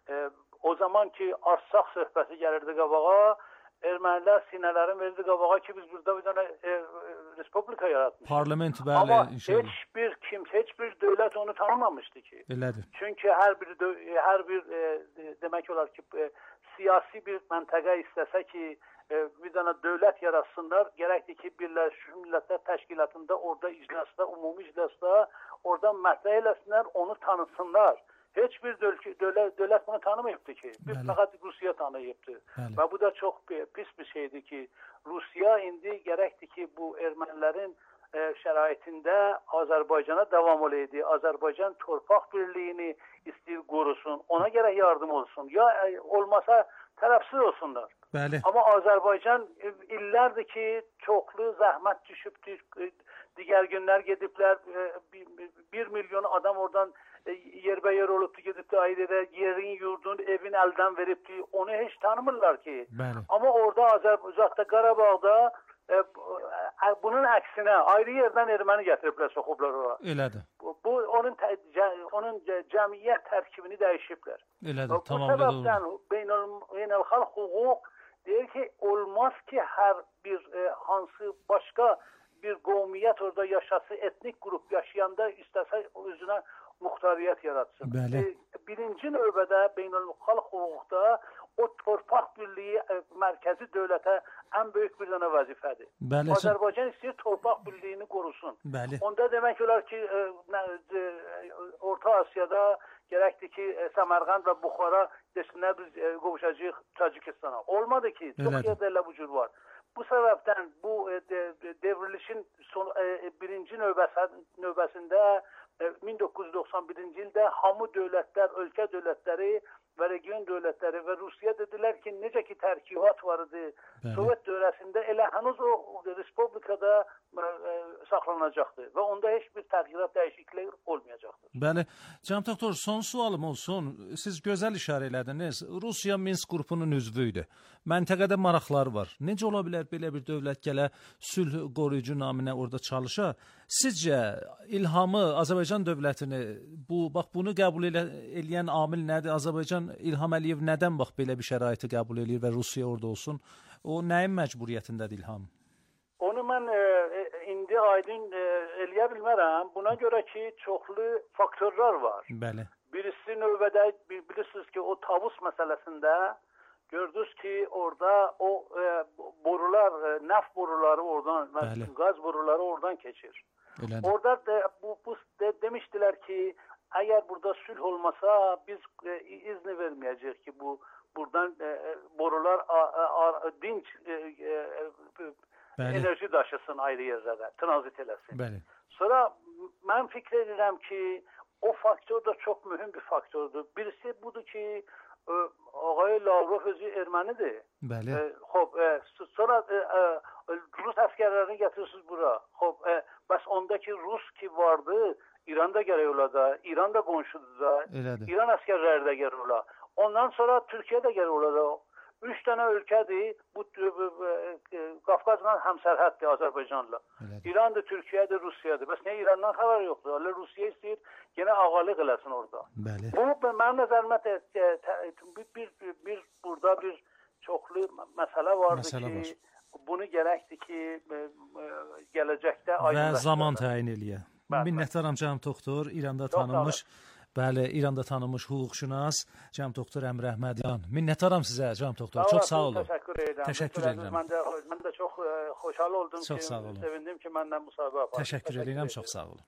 o zaman ki, artsaq söhbəti gəlirdi qabağa, ermənilər sinələrin verdi qabağa ki, biz burada bir dənə respublika yaratmışıq. Parlament, bəli. Amma heç bir dövlət onu tanımamışdı ki. Elədir. Çünki hər bir demək olar ki, siyasi bir məntəqə istəsə ki, bir dənə dövlət yaratsınlar, gərəkdir ki, Birləşmiş Millətlər Təşkilatında orada iclasda, ümumi iclasda oradan mətrəh eləsinlər, onu tanısınlar Heç bir dövlət bunu tanımayıbdı ki. Bir fəqət Rusiya tanıyıbdı. Və bu da çox pis bir şeydir ki, Rusiya indi gərəkdir ki, bu ermənilərin şəraitində Azərbaycana davam olaydı. Azərbaycan torpaq birliyini istəyir qorusun. Ona gərək yardım olsun. Ya olmasa tərəfsiz olsunlar. Bəli. Amma Azərbaycan illərdir ki, çoxlu zəhmət düşübdür. Digər günlər gediblər. 1 milyon adam oradan yerbəyer olubdu, gedibdi ayrıca yerin, yurdun, evin əldən veribdi. Onu heç tanımırlar ki. Bəli. Amma orada uzaqda Qarabağda bunun əksinə ayrı yerdən erməni gətiriblər, soxublar ora. Elədir. Bu onun cəmiyyət tərkibini dəyişiblər. Elədir, tamamilə doğru. Bu səbəbdən beynəlxalq hüquq deyir ki, olmaz ki, hər bir hansı başqa bir qovmiyyət orada yaşası, etnik qrup yaşayanda istəsə özünə muxtariyyət yaratsın. Bəli. Birinci növbədə beynəlxalq hüquqda o torpaq birliyi mərkəzi dövlətə ən böyük bir dənə vəzifədir. Bəli. Azərbaycan istəyir torpaq birliyini qorusun. Bəli. Onda demək olar ki, Orta Asiyada gərəkdir ki, Səmərqənd və Buxara desinlər biz qovuşacağıq Tacikistana. Olmadı ki, çox yerdə elə bu cür var. Bu səbəbdən bu devrilişin birinci növbəsində 1991-ci ildə hamı dövlətlər, ölkə dövlətləri və region dövlətləri və Rusiya dedilər ki, necə ki tərkibat var idi Sovet dövrəsində, elə hənuz o respublikada saxlanacaqdır və onda heç bir təxribat dəyişikliyi olmayacaqdır. Bəli. Cənab doktor, son sualım olsun. Siz gözəl işarə elədiniz. Rusiya Minsk qrupunun üzvüydür. Məntəqədə maraqları var. Necə ola bilər belə bir dövlət gələ sülh qoruyucu naminə orada çalışa? Sizcə İlhamı, Azərbaycan dövlətini bax bunu qəbul eləyən amil nədir? Azərbaycan İlham Əliyev nədən bax belə bir şəraiti qəbul eləyir və Rusiya orada olsun? O nəyin məcburiyyətindədir İlham? Onu mən indi aydın eləyə bilmərəm. Buna görə ki, çoxlu faktorlar var. Bəli. Birisi növbədə bilirsiniz ki, o Tavus məsələsində gördünüz ki, orada o borular, neft boruları oradan, qaz boruları oradan keçir. Elədir. Orada demişdilər ki, əgər burada sülh olmasa biz izni verməyəcəyik ki, buradan borular dinç enerji daşısın ayrı yerlərə, tranzit eləsin. Bəli. Sonra mən fikr edirəm ki, o faktor da çox mühüm bir faktordur. Birisi budur ki, Ağay Lavrov özü ermənidir. Bəli. Sonra Rus əskərlərini gətirirsiniz bura. Bəs ondakı Rus ki vardı, İranda gərək ola da, İran da qonşudur da, elədir. İran əskərləri də gərək ola. Ondan sonra Türkiyə də gərək ola da. 3 dənə ölkədir, bu Qafqazla həmsərhəddir Azərbaycanla. İrandır, Türkiyədir, Rusiyadır. Bəs niyə İrandan xəbər yoxdur? Hələ Rusiya istəyir, yenə ağalıq eləsin orada. Bəli. Bu, mənim nəzərimə burada bir çoxlu məsələ vardır ki, bunu gərəkdir ki, gələcəkdə və zaman təyin eləyə. Minnətdaram cənab doktor, İranda tanınmış. Bəli, İranda tanınmış hüquqşünas cənab doktor Əmir Əhmədyan. Minnətdaram sizə cənab doktor. Çox sağ olun. Təşəkkür edirəm. Mən də çox xoşhal oldum ki, sevindim ki, mənlə müsahibə apardım. Təşəkkür edirəm, çox sağ olun.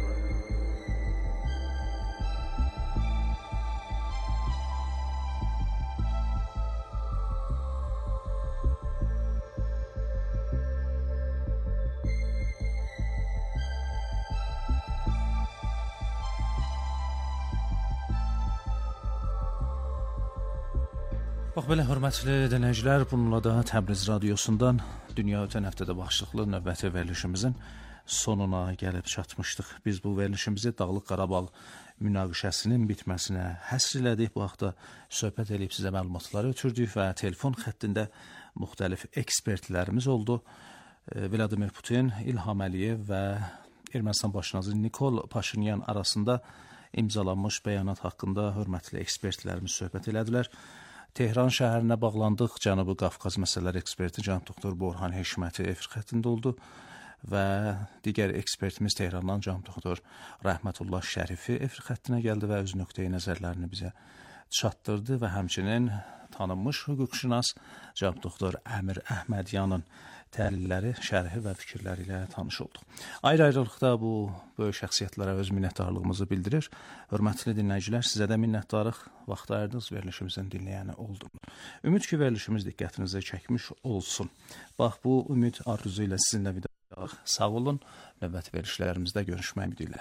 Bax belə, hörmətli dinləyicilər, bununla da Təbriz radiosundan dünya ötən həftədə başlıqlı növbəti verilişimizin sonuna gəlib çatmışdıq. Biz bu verilişimizi Dağlıq Qarabağ münaqişəsinin bitməsinə həsr elədik. Bu haqda söhbət edib sizə məlumatları ötürdük və telefon xəttində müxtəlif ekspertlərimiz oldu. Vladimir Putin, İlham Əliyev və Ermənistan baş naziri Nikol Paşinyan arasında imzalanmış bəyanat haqqında hörmətli ekspertlərimiz söhbət elədilər. Tehran şəhərinə bağlandıq. Cənubi Qafqaz məsələləri eksperti cənab doktor Borhan Heşməti efir xəttində oldu və digər ekspertimiz Tehrandan cənab doktor Rəhmətullah Şərifi efir xəttinə gəldi və öz nöqteyi nəzərlərini bizə çatdırdı və həmçinin tanınmış hüquqşünas cənab doktor Əmir Əhmədyanın təhlilləri, şərhi və fikirləri ilə tanış olduq. Ayrı-ayrılıqda bu böyük şəxsiyyətlərə öz minnətdarlığımızı bildirir. Hörmətli dinləyicilər, sizə də minnətdarıq. Vaxt ayırdınız, verilişimizin dinləyəni oldunuz. Ümid ki, verilişimiz diqqətinizi çəkmiş olsun. Bax, bu ümid arzusu ilə sizinlə vidalıyıq. Sağ olun, növbəti verilişlərimizdə görüşmək ümidilə.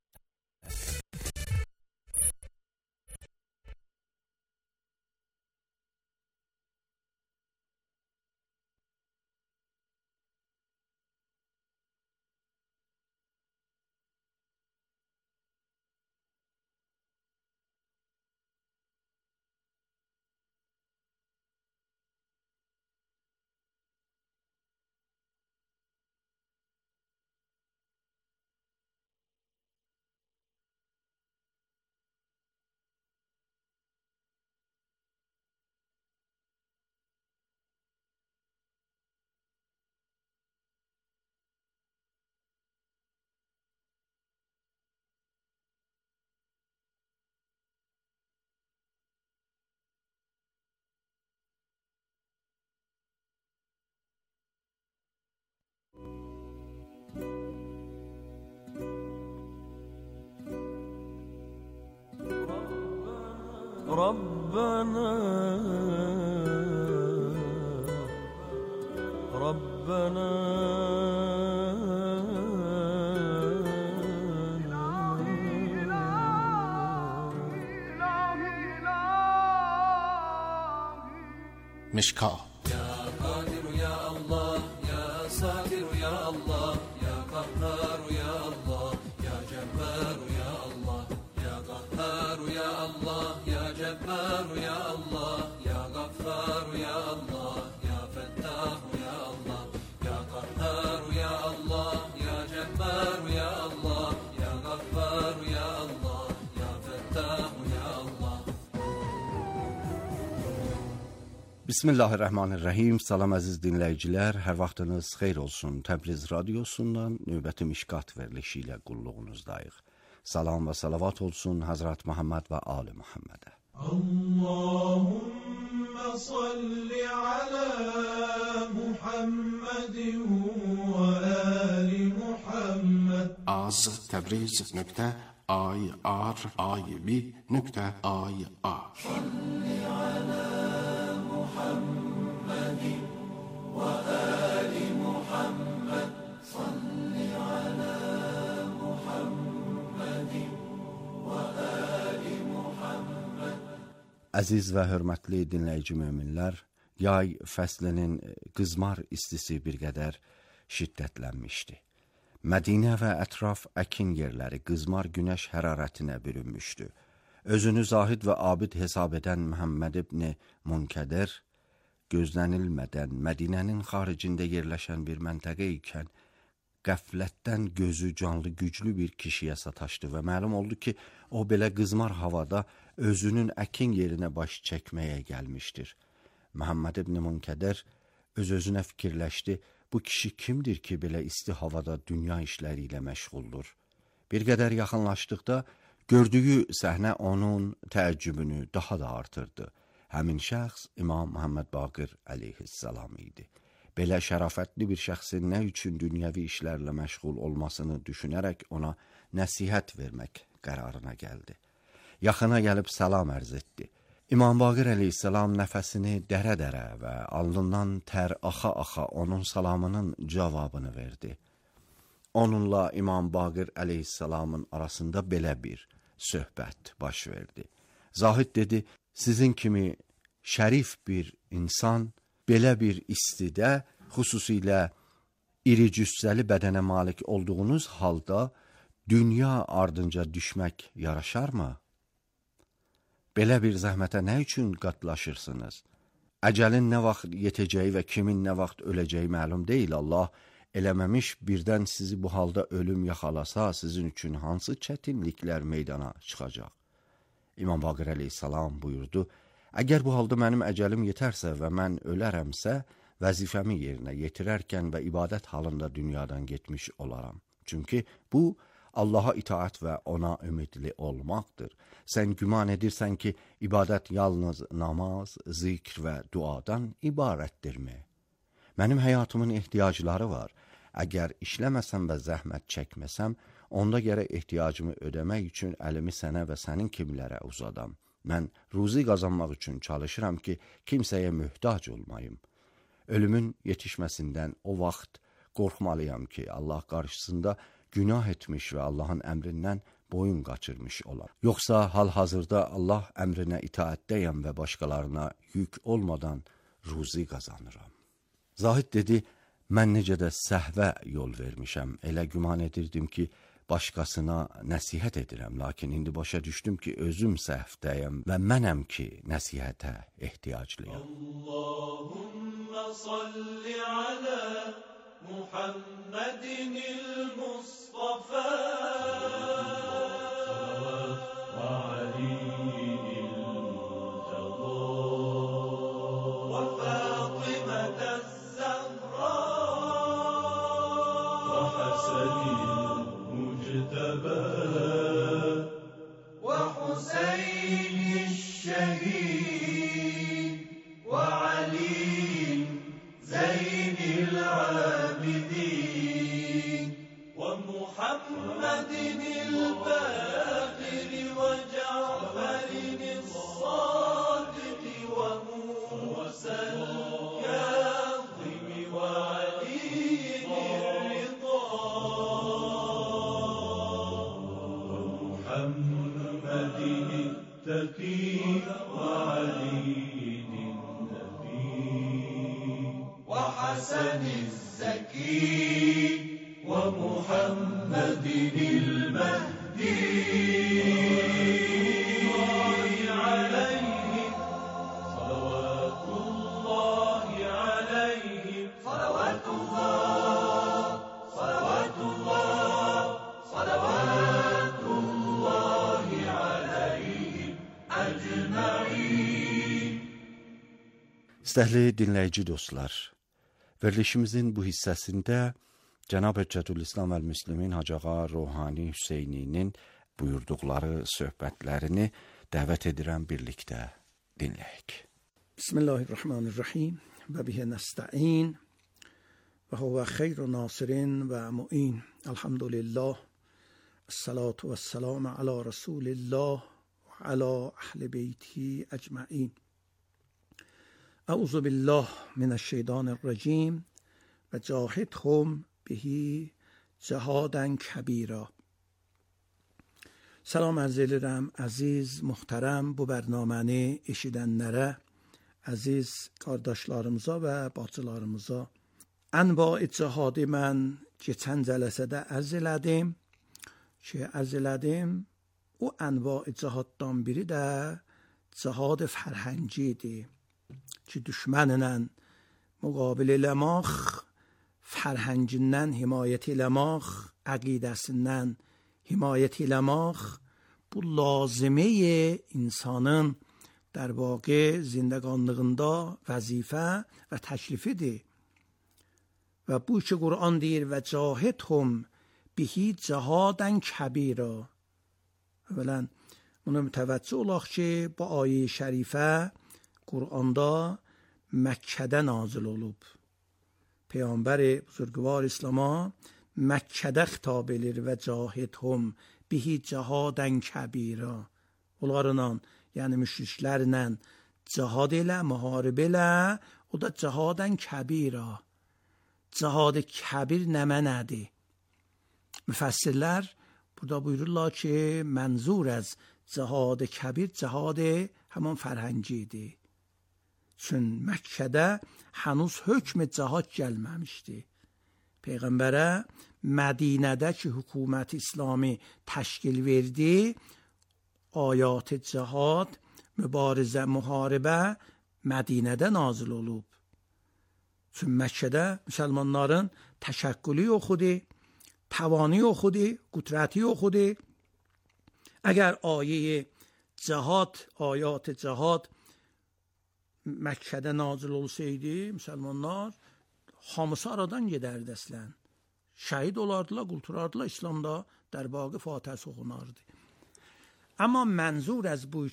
ربنا مشکا يا قادر يا الله يا ساتر يا الله يا قهار يا الله يا جبار يا الله يا قهار يا الله يا جبار يا الله يا غفار يا الله يا فتاح يا الله يا قهار يا الله يا جبار يا الله يا غفار يا الله يا فتاح يا الله. Bismillahirrahmanirrahim. Salam əziz dinləyicilər, hər vaxtınız xeyir olsun. Təbriz radiosundan növbəti Mişkat verilişi ilə qulluğunuzdayıq. Salam və salavat olsun Hazrat Muhammed və Ali Muhammedə. Allahümme salli ala Muhammedin və ali Muhammed. Az Təbriz.ir.ib.ir Salli ala Muhammedin və ali Muhammed. Salli ala Muhammedin və ali Muhammed. Əziz və hörmətli dinləyici möminlər, yay fəslinin qızmar istisi bir qədər şiddətlənmişdi. Mədinə və ətraf əkin yerləri qızmar günəş hərarətinə bürünmüşdü. Özünü zahid və abid hesab edən Muhammed ibn Munkədir, gözlənilmədən Mədinənin xaricində yerləşən bir məntəqə ikən, qəflətdən gözü canlı güclü bir kişiyə sataşdı və məlum oldu ki, o belə qızmar havada özünün əkin yerinə baş çəkməyə gəlmişdir. Muhammed ibn Munkədir öz-özünə fikirləşdi, bu kişi kimdir ki, belə isti havada dünya işləri ilə məşğuldur? Bir qədər yaxınlaşdıqda, gördüyü səhnə onun təəccübünü daha da artırdı. Həmin şəxs İmam Muhammed Baqir əleyhissalam idi. Belə şərafətli bir şəxsin nə üçün dünyəvi işlərlə məşğul olmasını düşünərək ona nəsihət vermək qərarına gəldi. Yaxına gəlib salam ərz etdi. İmam Baqir əleyhissalam nəfəsini dərə-dərə və alnından tər axa-axa onun salamının cavabını verdi. Onunla İmam Baqir əleyhissalamın arasında belə bir söhbət baş verdi. Zahid dedi, sizin kimi şərif bir insan belə bir istidə, xüsusilə iri cüssəli bədənə malik olduğunuz halda dünya ardınca düşmək yaraşarmı? Belə bir zəhmətə nə üçün qatlaşırsınız? Əcəlin nə vaxt yetəcəyi və kimin nə vaxt öləcəyi məlum deyil. Allah eləməmiş birdən sizi bu halda ölüm yaxalasa, sizin üçün hansı çətinliklər meydana çıxacaq? İmam Baqir əleyhissalam buyurdu, əgər bu halda mənim əcəlim yetərsə və mən ölərəmsə, vəzifəmi yerinə yetirərkən və ibadət halında dünyadan getmiş olaram. Çünki bu, Allaha itaat və ona ümidli olmaqdır. Sən güman edirsən ki, ibadət yalnız namaz, zikr və duadan ibarətdirmi? Mənim həyatımın ehtiyacları var. Əgər işləməsəm və zəhmət çəkməsəm, onda gərək ehtiyacımı ödəmək üçün əlimi sənə və sənin kimlərə uzadam. Mən ruzi qazanmaq üçün çalışıram ki, kimsəyə möhtac olmayım. Ölümün yetişməsindən o vaxt qorxmalıyam ki, Allah qarşısında günah etmiş və Allahın əmrindən boyun qaçırmış olam. Yoxsa hal-hazırda Allah əmrinə itaətdəyəm və başqalarına yük olmadan ruzi qazanıram. Zahid dedi, mən necə də səhvə yol vermişəm. Elə güman edirdim ki, başqasına nəsihət edirəm, lakin indi başa düşdüm ki, özüm səhvdəyəm və mənəm ki, nəsihətə ehtiyaclıyam. Allahümme salli alə Muhammedinil Mustafa ve Ali'il Murtada ve Fatımetez Zahra ve Hasenil Mucteba ve Hüseyin'il Şehid ve Ali Zeynil Abidin ve Muhammedinil Bakir ve Caferinil Sadik ve Musa'l Kazim ve Ali'nil Rida ve Muhammedinil Taqi ve Ali'nil وحسن الزكي ومحمد المهدي عليهم صلوات الله عليهم صلوات الله صلوات الله صلوات الله عليهم أجمعين. İstəhli dinləyici dostlar, verilişimizin bu hissəsində Cənab Hüccətülislam əl-Müslimin Hacı Ağa Ruhani Hüseyninin buyurduqları söhbətlərini dəvət edirəm, birlikdə dinləyək. Bismillahirrahmanirrahim və bihə nəstəin və huvə xeyru nasirin və mu'in. Elhamdülillah, əssalatu və səlamə alə Rasulillah və alə əhli beyti əcməin. اعوذ بالله من الشیطان الرجیم و جاهدهم به جهادا کبیرا. Salam arz edirəm, əziz, muhterem bu bərnaməni eşidənlərə, əziz qardaşlarımıza və bacılarımıza. Ənva-i cihadı mən keçən cələsədə ərz elədim o ənva-i cihaddan biri də cihad fərhəngidir ki, düşmənlə müqabil eləmək, fərhəngindən himayət eləmək, əqidəsindən himayət eləmək, bu lazımeyi insanın در واقع زندگانlığında vəzifə və təklifidir. Və bu ki Qur'an deyir və cahidhum bihi cihadan kəbira. Əvvələn buna mütəvəccüh olaq ki, bu ayə şərifə Qur'anda Məkkədə nazil olub. Peyğəmbər buzurgvar İslam'a Məkkədə xitab edir və cahidhum bihi cihadan kəbira. Onlarla, yəni müşriklərlə cihad elə, müharibə elə, o da cihadan kəbira. Cihad kəbir nə mənədir? Müfəssirlər burada buyururlar ki, mənzur az cihad kəbir, cihad həman fərhəngidir. Çün Məkkədə hənuz hökm cihad gəlməmişdi. Peyğəmbərə Mədinədə ki hökumət İslami təşkil verdi, ayat cihad, mübarizə, müharibə Mədinədə nazil olub. Çün Məkkədə müsəlmanların təşəkkülü yox idi, توانی خودی، قدرتی خودی. اگر آیه جهاد، آیات جهاد Məkkədə nazil olsaydı, müsəlmanlar hamısı aradan gedərdi əslən. Şəhid olardılar, qulturardılar, İslamda dərbağı Fatihəsi oxunardı. Amma mənzur az bu ki,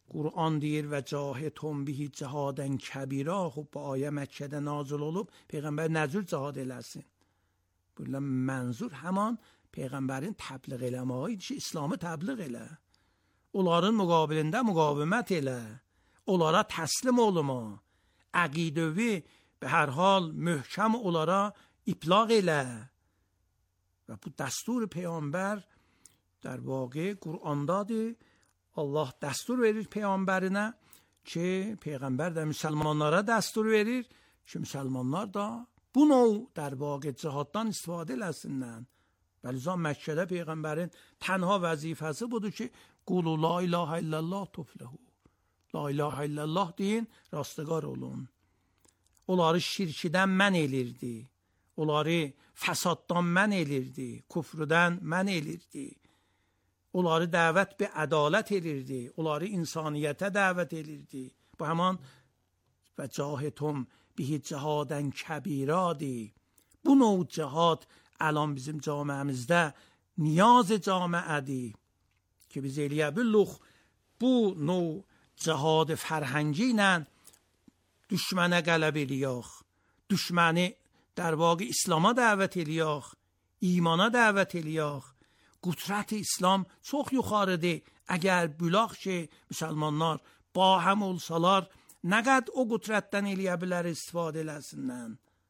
Qur'an deyir və cahidhum bihi cihadən kəbira. Xub bu ayə Məkkədə nazil olub, Peyğəmbər nə cür cihad eləsin? Burada mənzur həman Peyğəmbərin təbliğ eləməyi ki, İslamı təbliğ elə. Onların müqabilində müqavimət elə. Onlara təslim olma. Əqidəvi به هر حال محکم onlara iplaq elə. Və bu dəstur Peyğəmbər در واقع Qur'andadır. Allah dəstur verir Peyğəmbərinə ki, Peyğəmbər də müsəlmanlara dəstur verir ki, müsəlmanlar da bu növ در واقع cihaddan istifadə eləsinlər. Bəlkə Məkkədə Peyğəmbərin tənha vəzifəsi budur ki, qulu la ilahe illallah tuflihu. La ilahe illallah deyin, rastgار olun. Onları şirkidən mən elirdi. Onları fəsaddan mən elirdi. Küfrdən mən elirdi. Onları dəvət bir ədalət elirdi. Onları insaniyyətə dəvət elirdi. Bu həman və cahidhum bihi cihadən kəbiradır. Bu növ cihad الان bizim camiəmizdə niyaz camiədir ki, biz eləyə billuq bu növ cihad fərhəngi ilə düşmənə qələb eləyək, düşməni در واقع İslama dəvət eləyək, imana dəvət eləyək. Qüdrət İslam çox yuxarıdır. Əgər bülaq ki, müsəlmanlar ba həm olsalar, nə qəd o qüdrətdən eləyə bilər istifadə eləsinlər.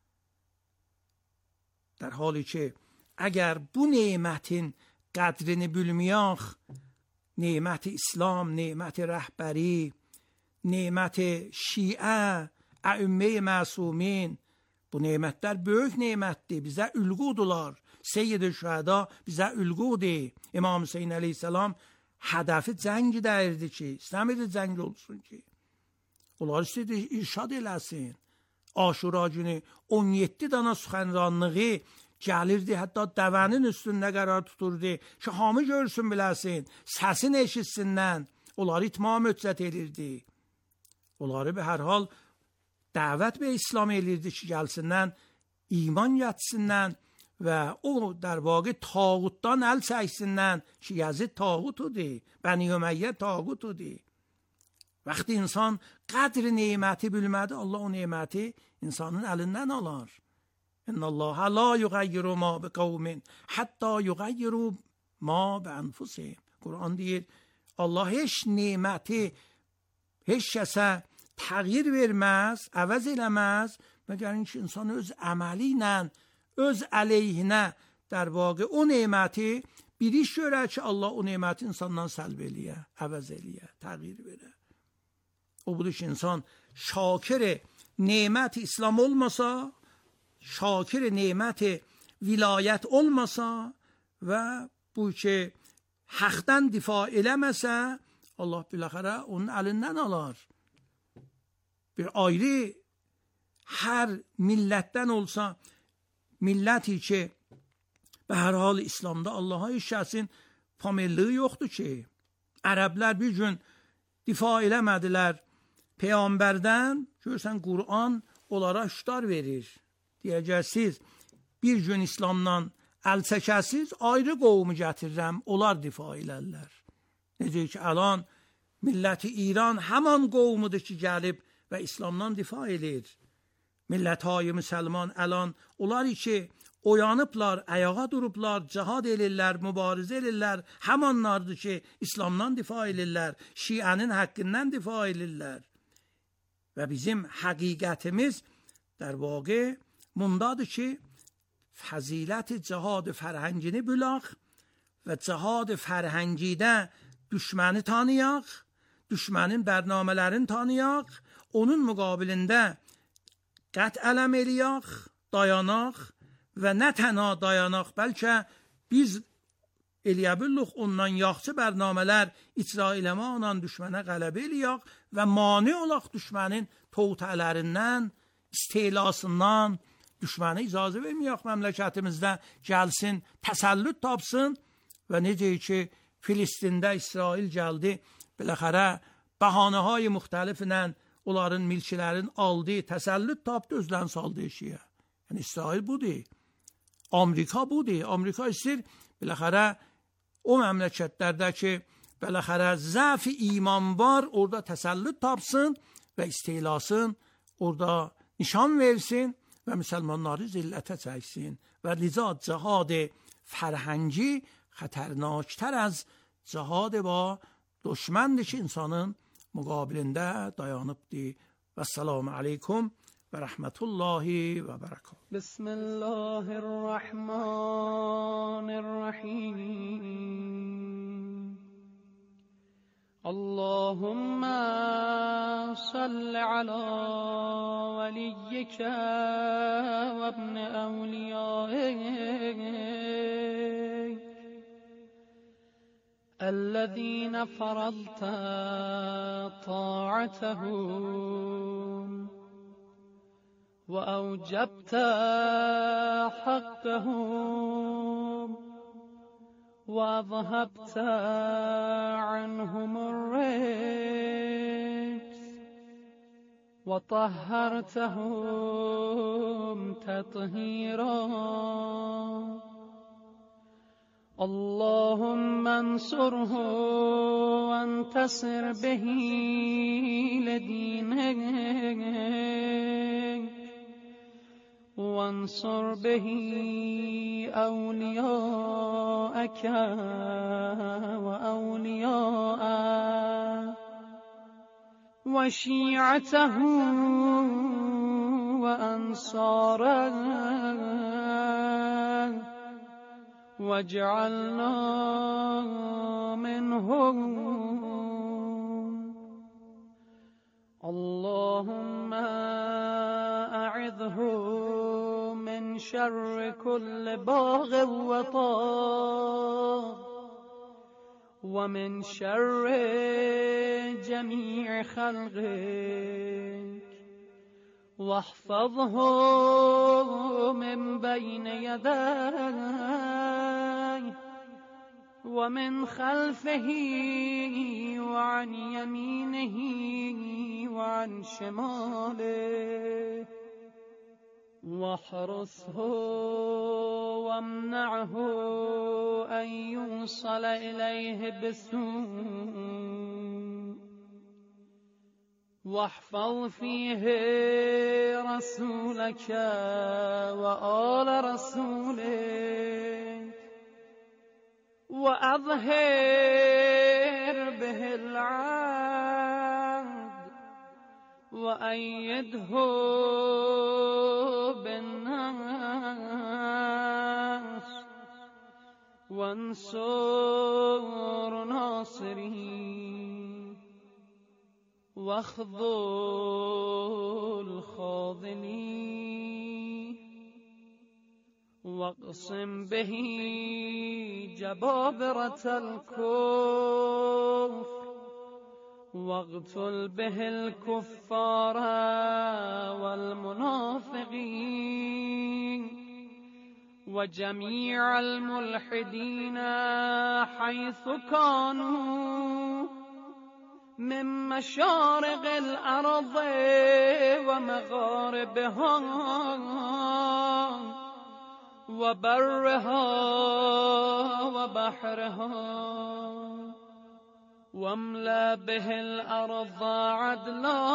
در حالی که اگر bu nemətin qədrini bilməyək, nemət İslam, nemət rəhbəri, nemət şiə, əümmə məsumin, bu nemətlər böyük nemətdir, bizə ülqudular. Seyyid-i Şühəda bizə ülqudur. İmam Hüseyin əleyhissalam hədəfi cəng dəyirdi ki, istəmirdi cəng olsun ki. Onlar istəyirdi irşad eləsin. Aşura günü 17 dana suxənranlığı gəlirdi, hətta dəvənin üstündə qərar tuturdu ki, hamı görsün biləsin, səsin eşitsinlər. Onları itmam öcət edirdi. Onları bir hər hal dəvət və İslam elirdi ki, gəlsinlər, iman yetsinlər və o در واقع tağutdan əl çəksinlər ki, Yazid tağutudur, Bəni Ümeyyə tağutudur. Vaxtı insan qədri neməti bilmədi, Allah o neməti insanın əlindən alar. İnnəllaha la yuğayyiru ma bi qavmin hatta yuğayyiru ma bi anfusihim. Quran deyir, Allah heç neməti heç kəsə təğyir verməz, əvəz eləməz, məgər ki, insan öz əməli ilə, öz əleyhinə در واقع o neməti bir iş görər ki, Allah o neməti insandan səlb eləyə, əvəz eləyə, təğyir verə. O budur ki, insan şakir nemət İslam olmasa, şakir nemət vilayət olmasa və bu ki, haqdan difa eləməsə, Allah biləxərə onun əlindən alar. Bir ayrı hər millətdən olsa, milləti ki, və hər hal İslamda Allaha işləsin, familliyi yoxdur ki, ərəblər bir gün difa eləmədilər Peyğəmbərdən, görsən Qur'an onlara hüşdar verir. Deyəcəksiniz, bir gün İslamdan əl çəkəsiz, ayrı qovmu gətirirəm, onlar difa elərlər. Necə ki, alan milləti İran həman qovmudur ki, gəlib və İslamdan difa edir. Millət-i müsəlman alan, onlar ki, oyanıblar, ayağa durublar, cihad elirlər, mübarizə elirlər, həmanlardır ki, İslamdan difa elirlər, şiənin haqqından difa elirlər. Və bizim həqiqətimiz در واقع mundadır ki, fəzilət cihad fərhəngini bilaq və cihad fərhəngidə düşməni tanıyaq, düşmənin bərnamələrini tanıyaq, onun müqabilində qət ələm eləyək, dayanaq və nə tənha dayanaq, bəlkə biz eləyə billuq ondan yaxşı bərnamələr icra eləmə onan düşmənə qələbə eləyək və mani olaq düşmənin toğtələrindən, istelasından, düşməni icazə verməyək məmləkətimizdə gəlsin, təsəllüt tapsın və necə ki, Filistində İsrail gəldi, biləxərə bəhanəهای müxtəliflə onların milkilərin aldı, təsəllüt tapdı, özlərini saldı eşiyə. Yəni İsrail budur, Amerika budur. Amerika istəyir, biləxərə o məmləkətlərdə ki, بالاخره ضعف ایمانبار orada təsəllüt tapsın və istelasın orada nişan versin və müsəlmanları zillətə çəksin və liza cihad فرهنگی خطرناکتر از جهاد با دشمنdir ki insanın müqabilində dayanıbdır. Və selamu aleykum və rəhmətullahi və bərəkət. Bismillahirrahmanirrahim. Allahumma salli ala veliyyike ve ibn evliyaik الذين فرضت طاعتهم وأوجبت حقهم وأذهبت عنهم الرجس وطهرتهم تطهيرا اللهم انصره وانتصر به لدينك وانصر به أولياءك وأولياءك وشيعته وأنصاره واجعلنا منهم اللهم أعذه من شر كل باغ وطاغ ومن شر جميع خلقك واحفظه من بين يديه ومن خلفه وعن يمينه وعن شماله واحرسه وامنعه أن يوصل إليه بسوء واحفظ فيه رسولك وآل رسولك وأظهر به العهد وأيده بالناس وانصر ناصرين واخذل خاذلين واقسم به جبابرة الكفر واقتل به الكفار والمنافقين وجميع الملحدين حيث كانوا من مشارق الأرض ومغاربها وبرها وبحرها واملأ به الأرض عدلا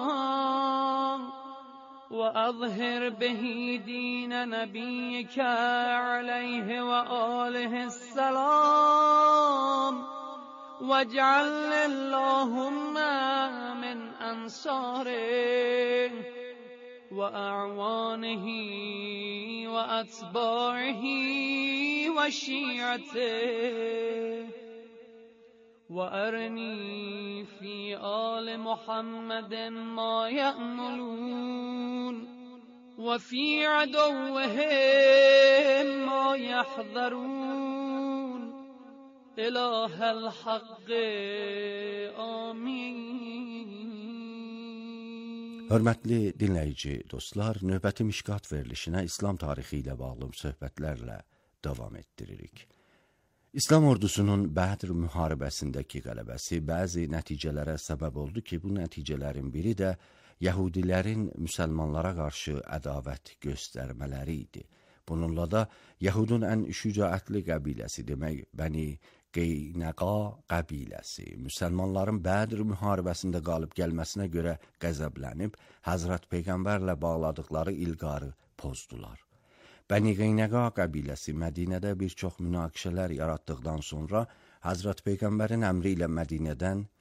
وأظهر به دين نبيك عليه وآله السلام واجعل اللهم من أنصاره وأعوانه وأتباعه وشيعته وأرني في آل محمد ما يأملون وفي عدوهم ما يحذرون إله الحق آمين. Hörmətli dinləyici dostlar, növbəti Mişqat verilişinə İslam tarixi ilə bağlı söhbətlərlə davam etdiririk. İslam ordusunun Bədr müharibəsindəki qələbəsi bəzi nəticələrə səbəb oldu ki, bu nəticələrin biri də Yəhudilərin müsəlmanlara qarşı ədavət göstərmələri idi. Bununla da Yəhudun ən şücaətli qəbiləsi demək Bəni Qeynaqa qəbiləsi müsəlmanların Bədr müharibəsində qalib gəlməsinə görə qəzəblənib, Həzrət Peyğəmbərlə bağladıqları ilqarı pozdular. Bəni Qeynaqa qəbiləsi Mədinədə bir çox münaqişələr yaratdıqdan sonra Həzrət Peyğəmbərin əmri ilə Mədinədən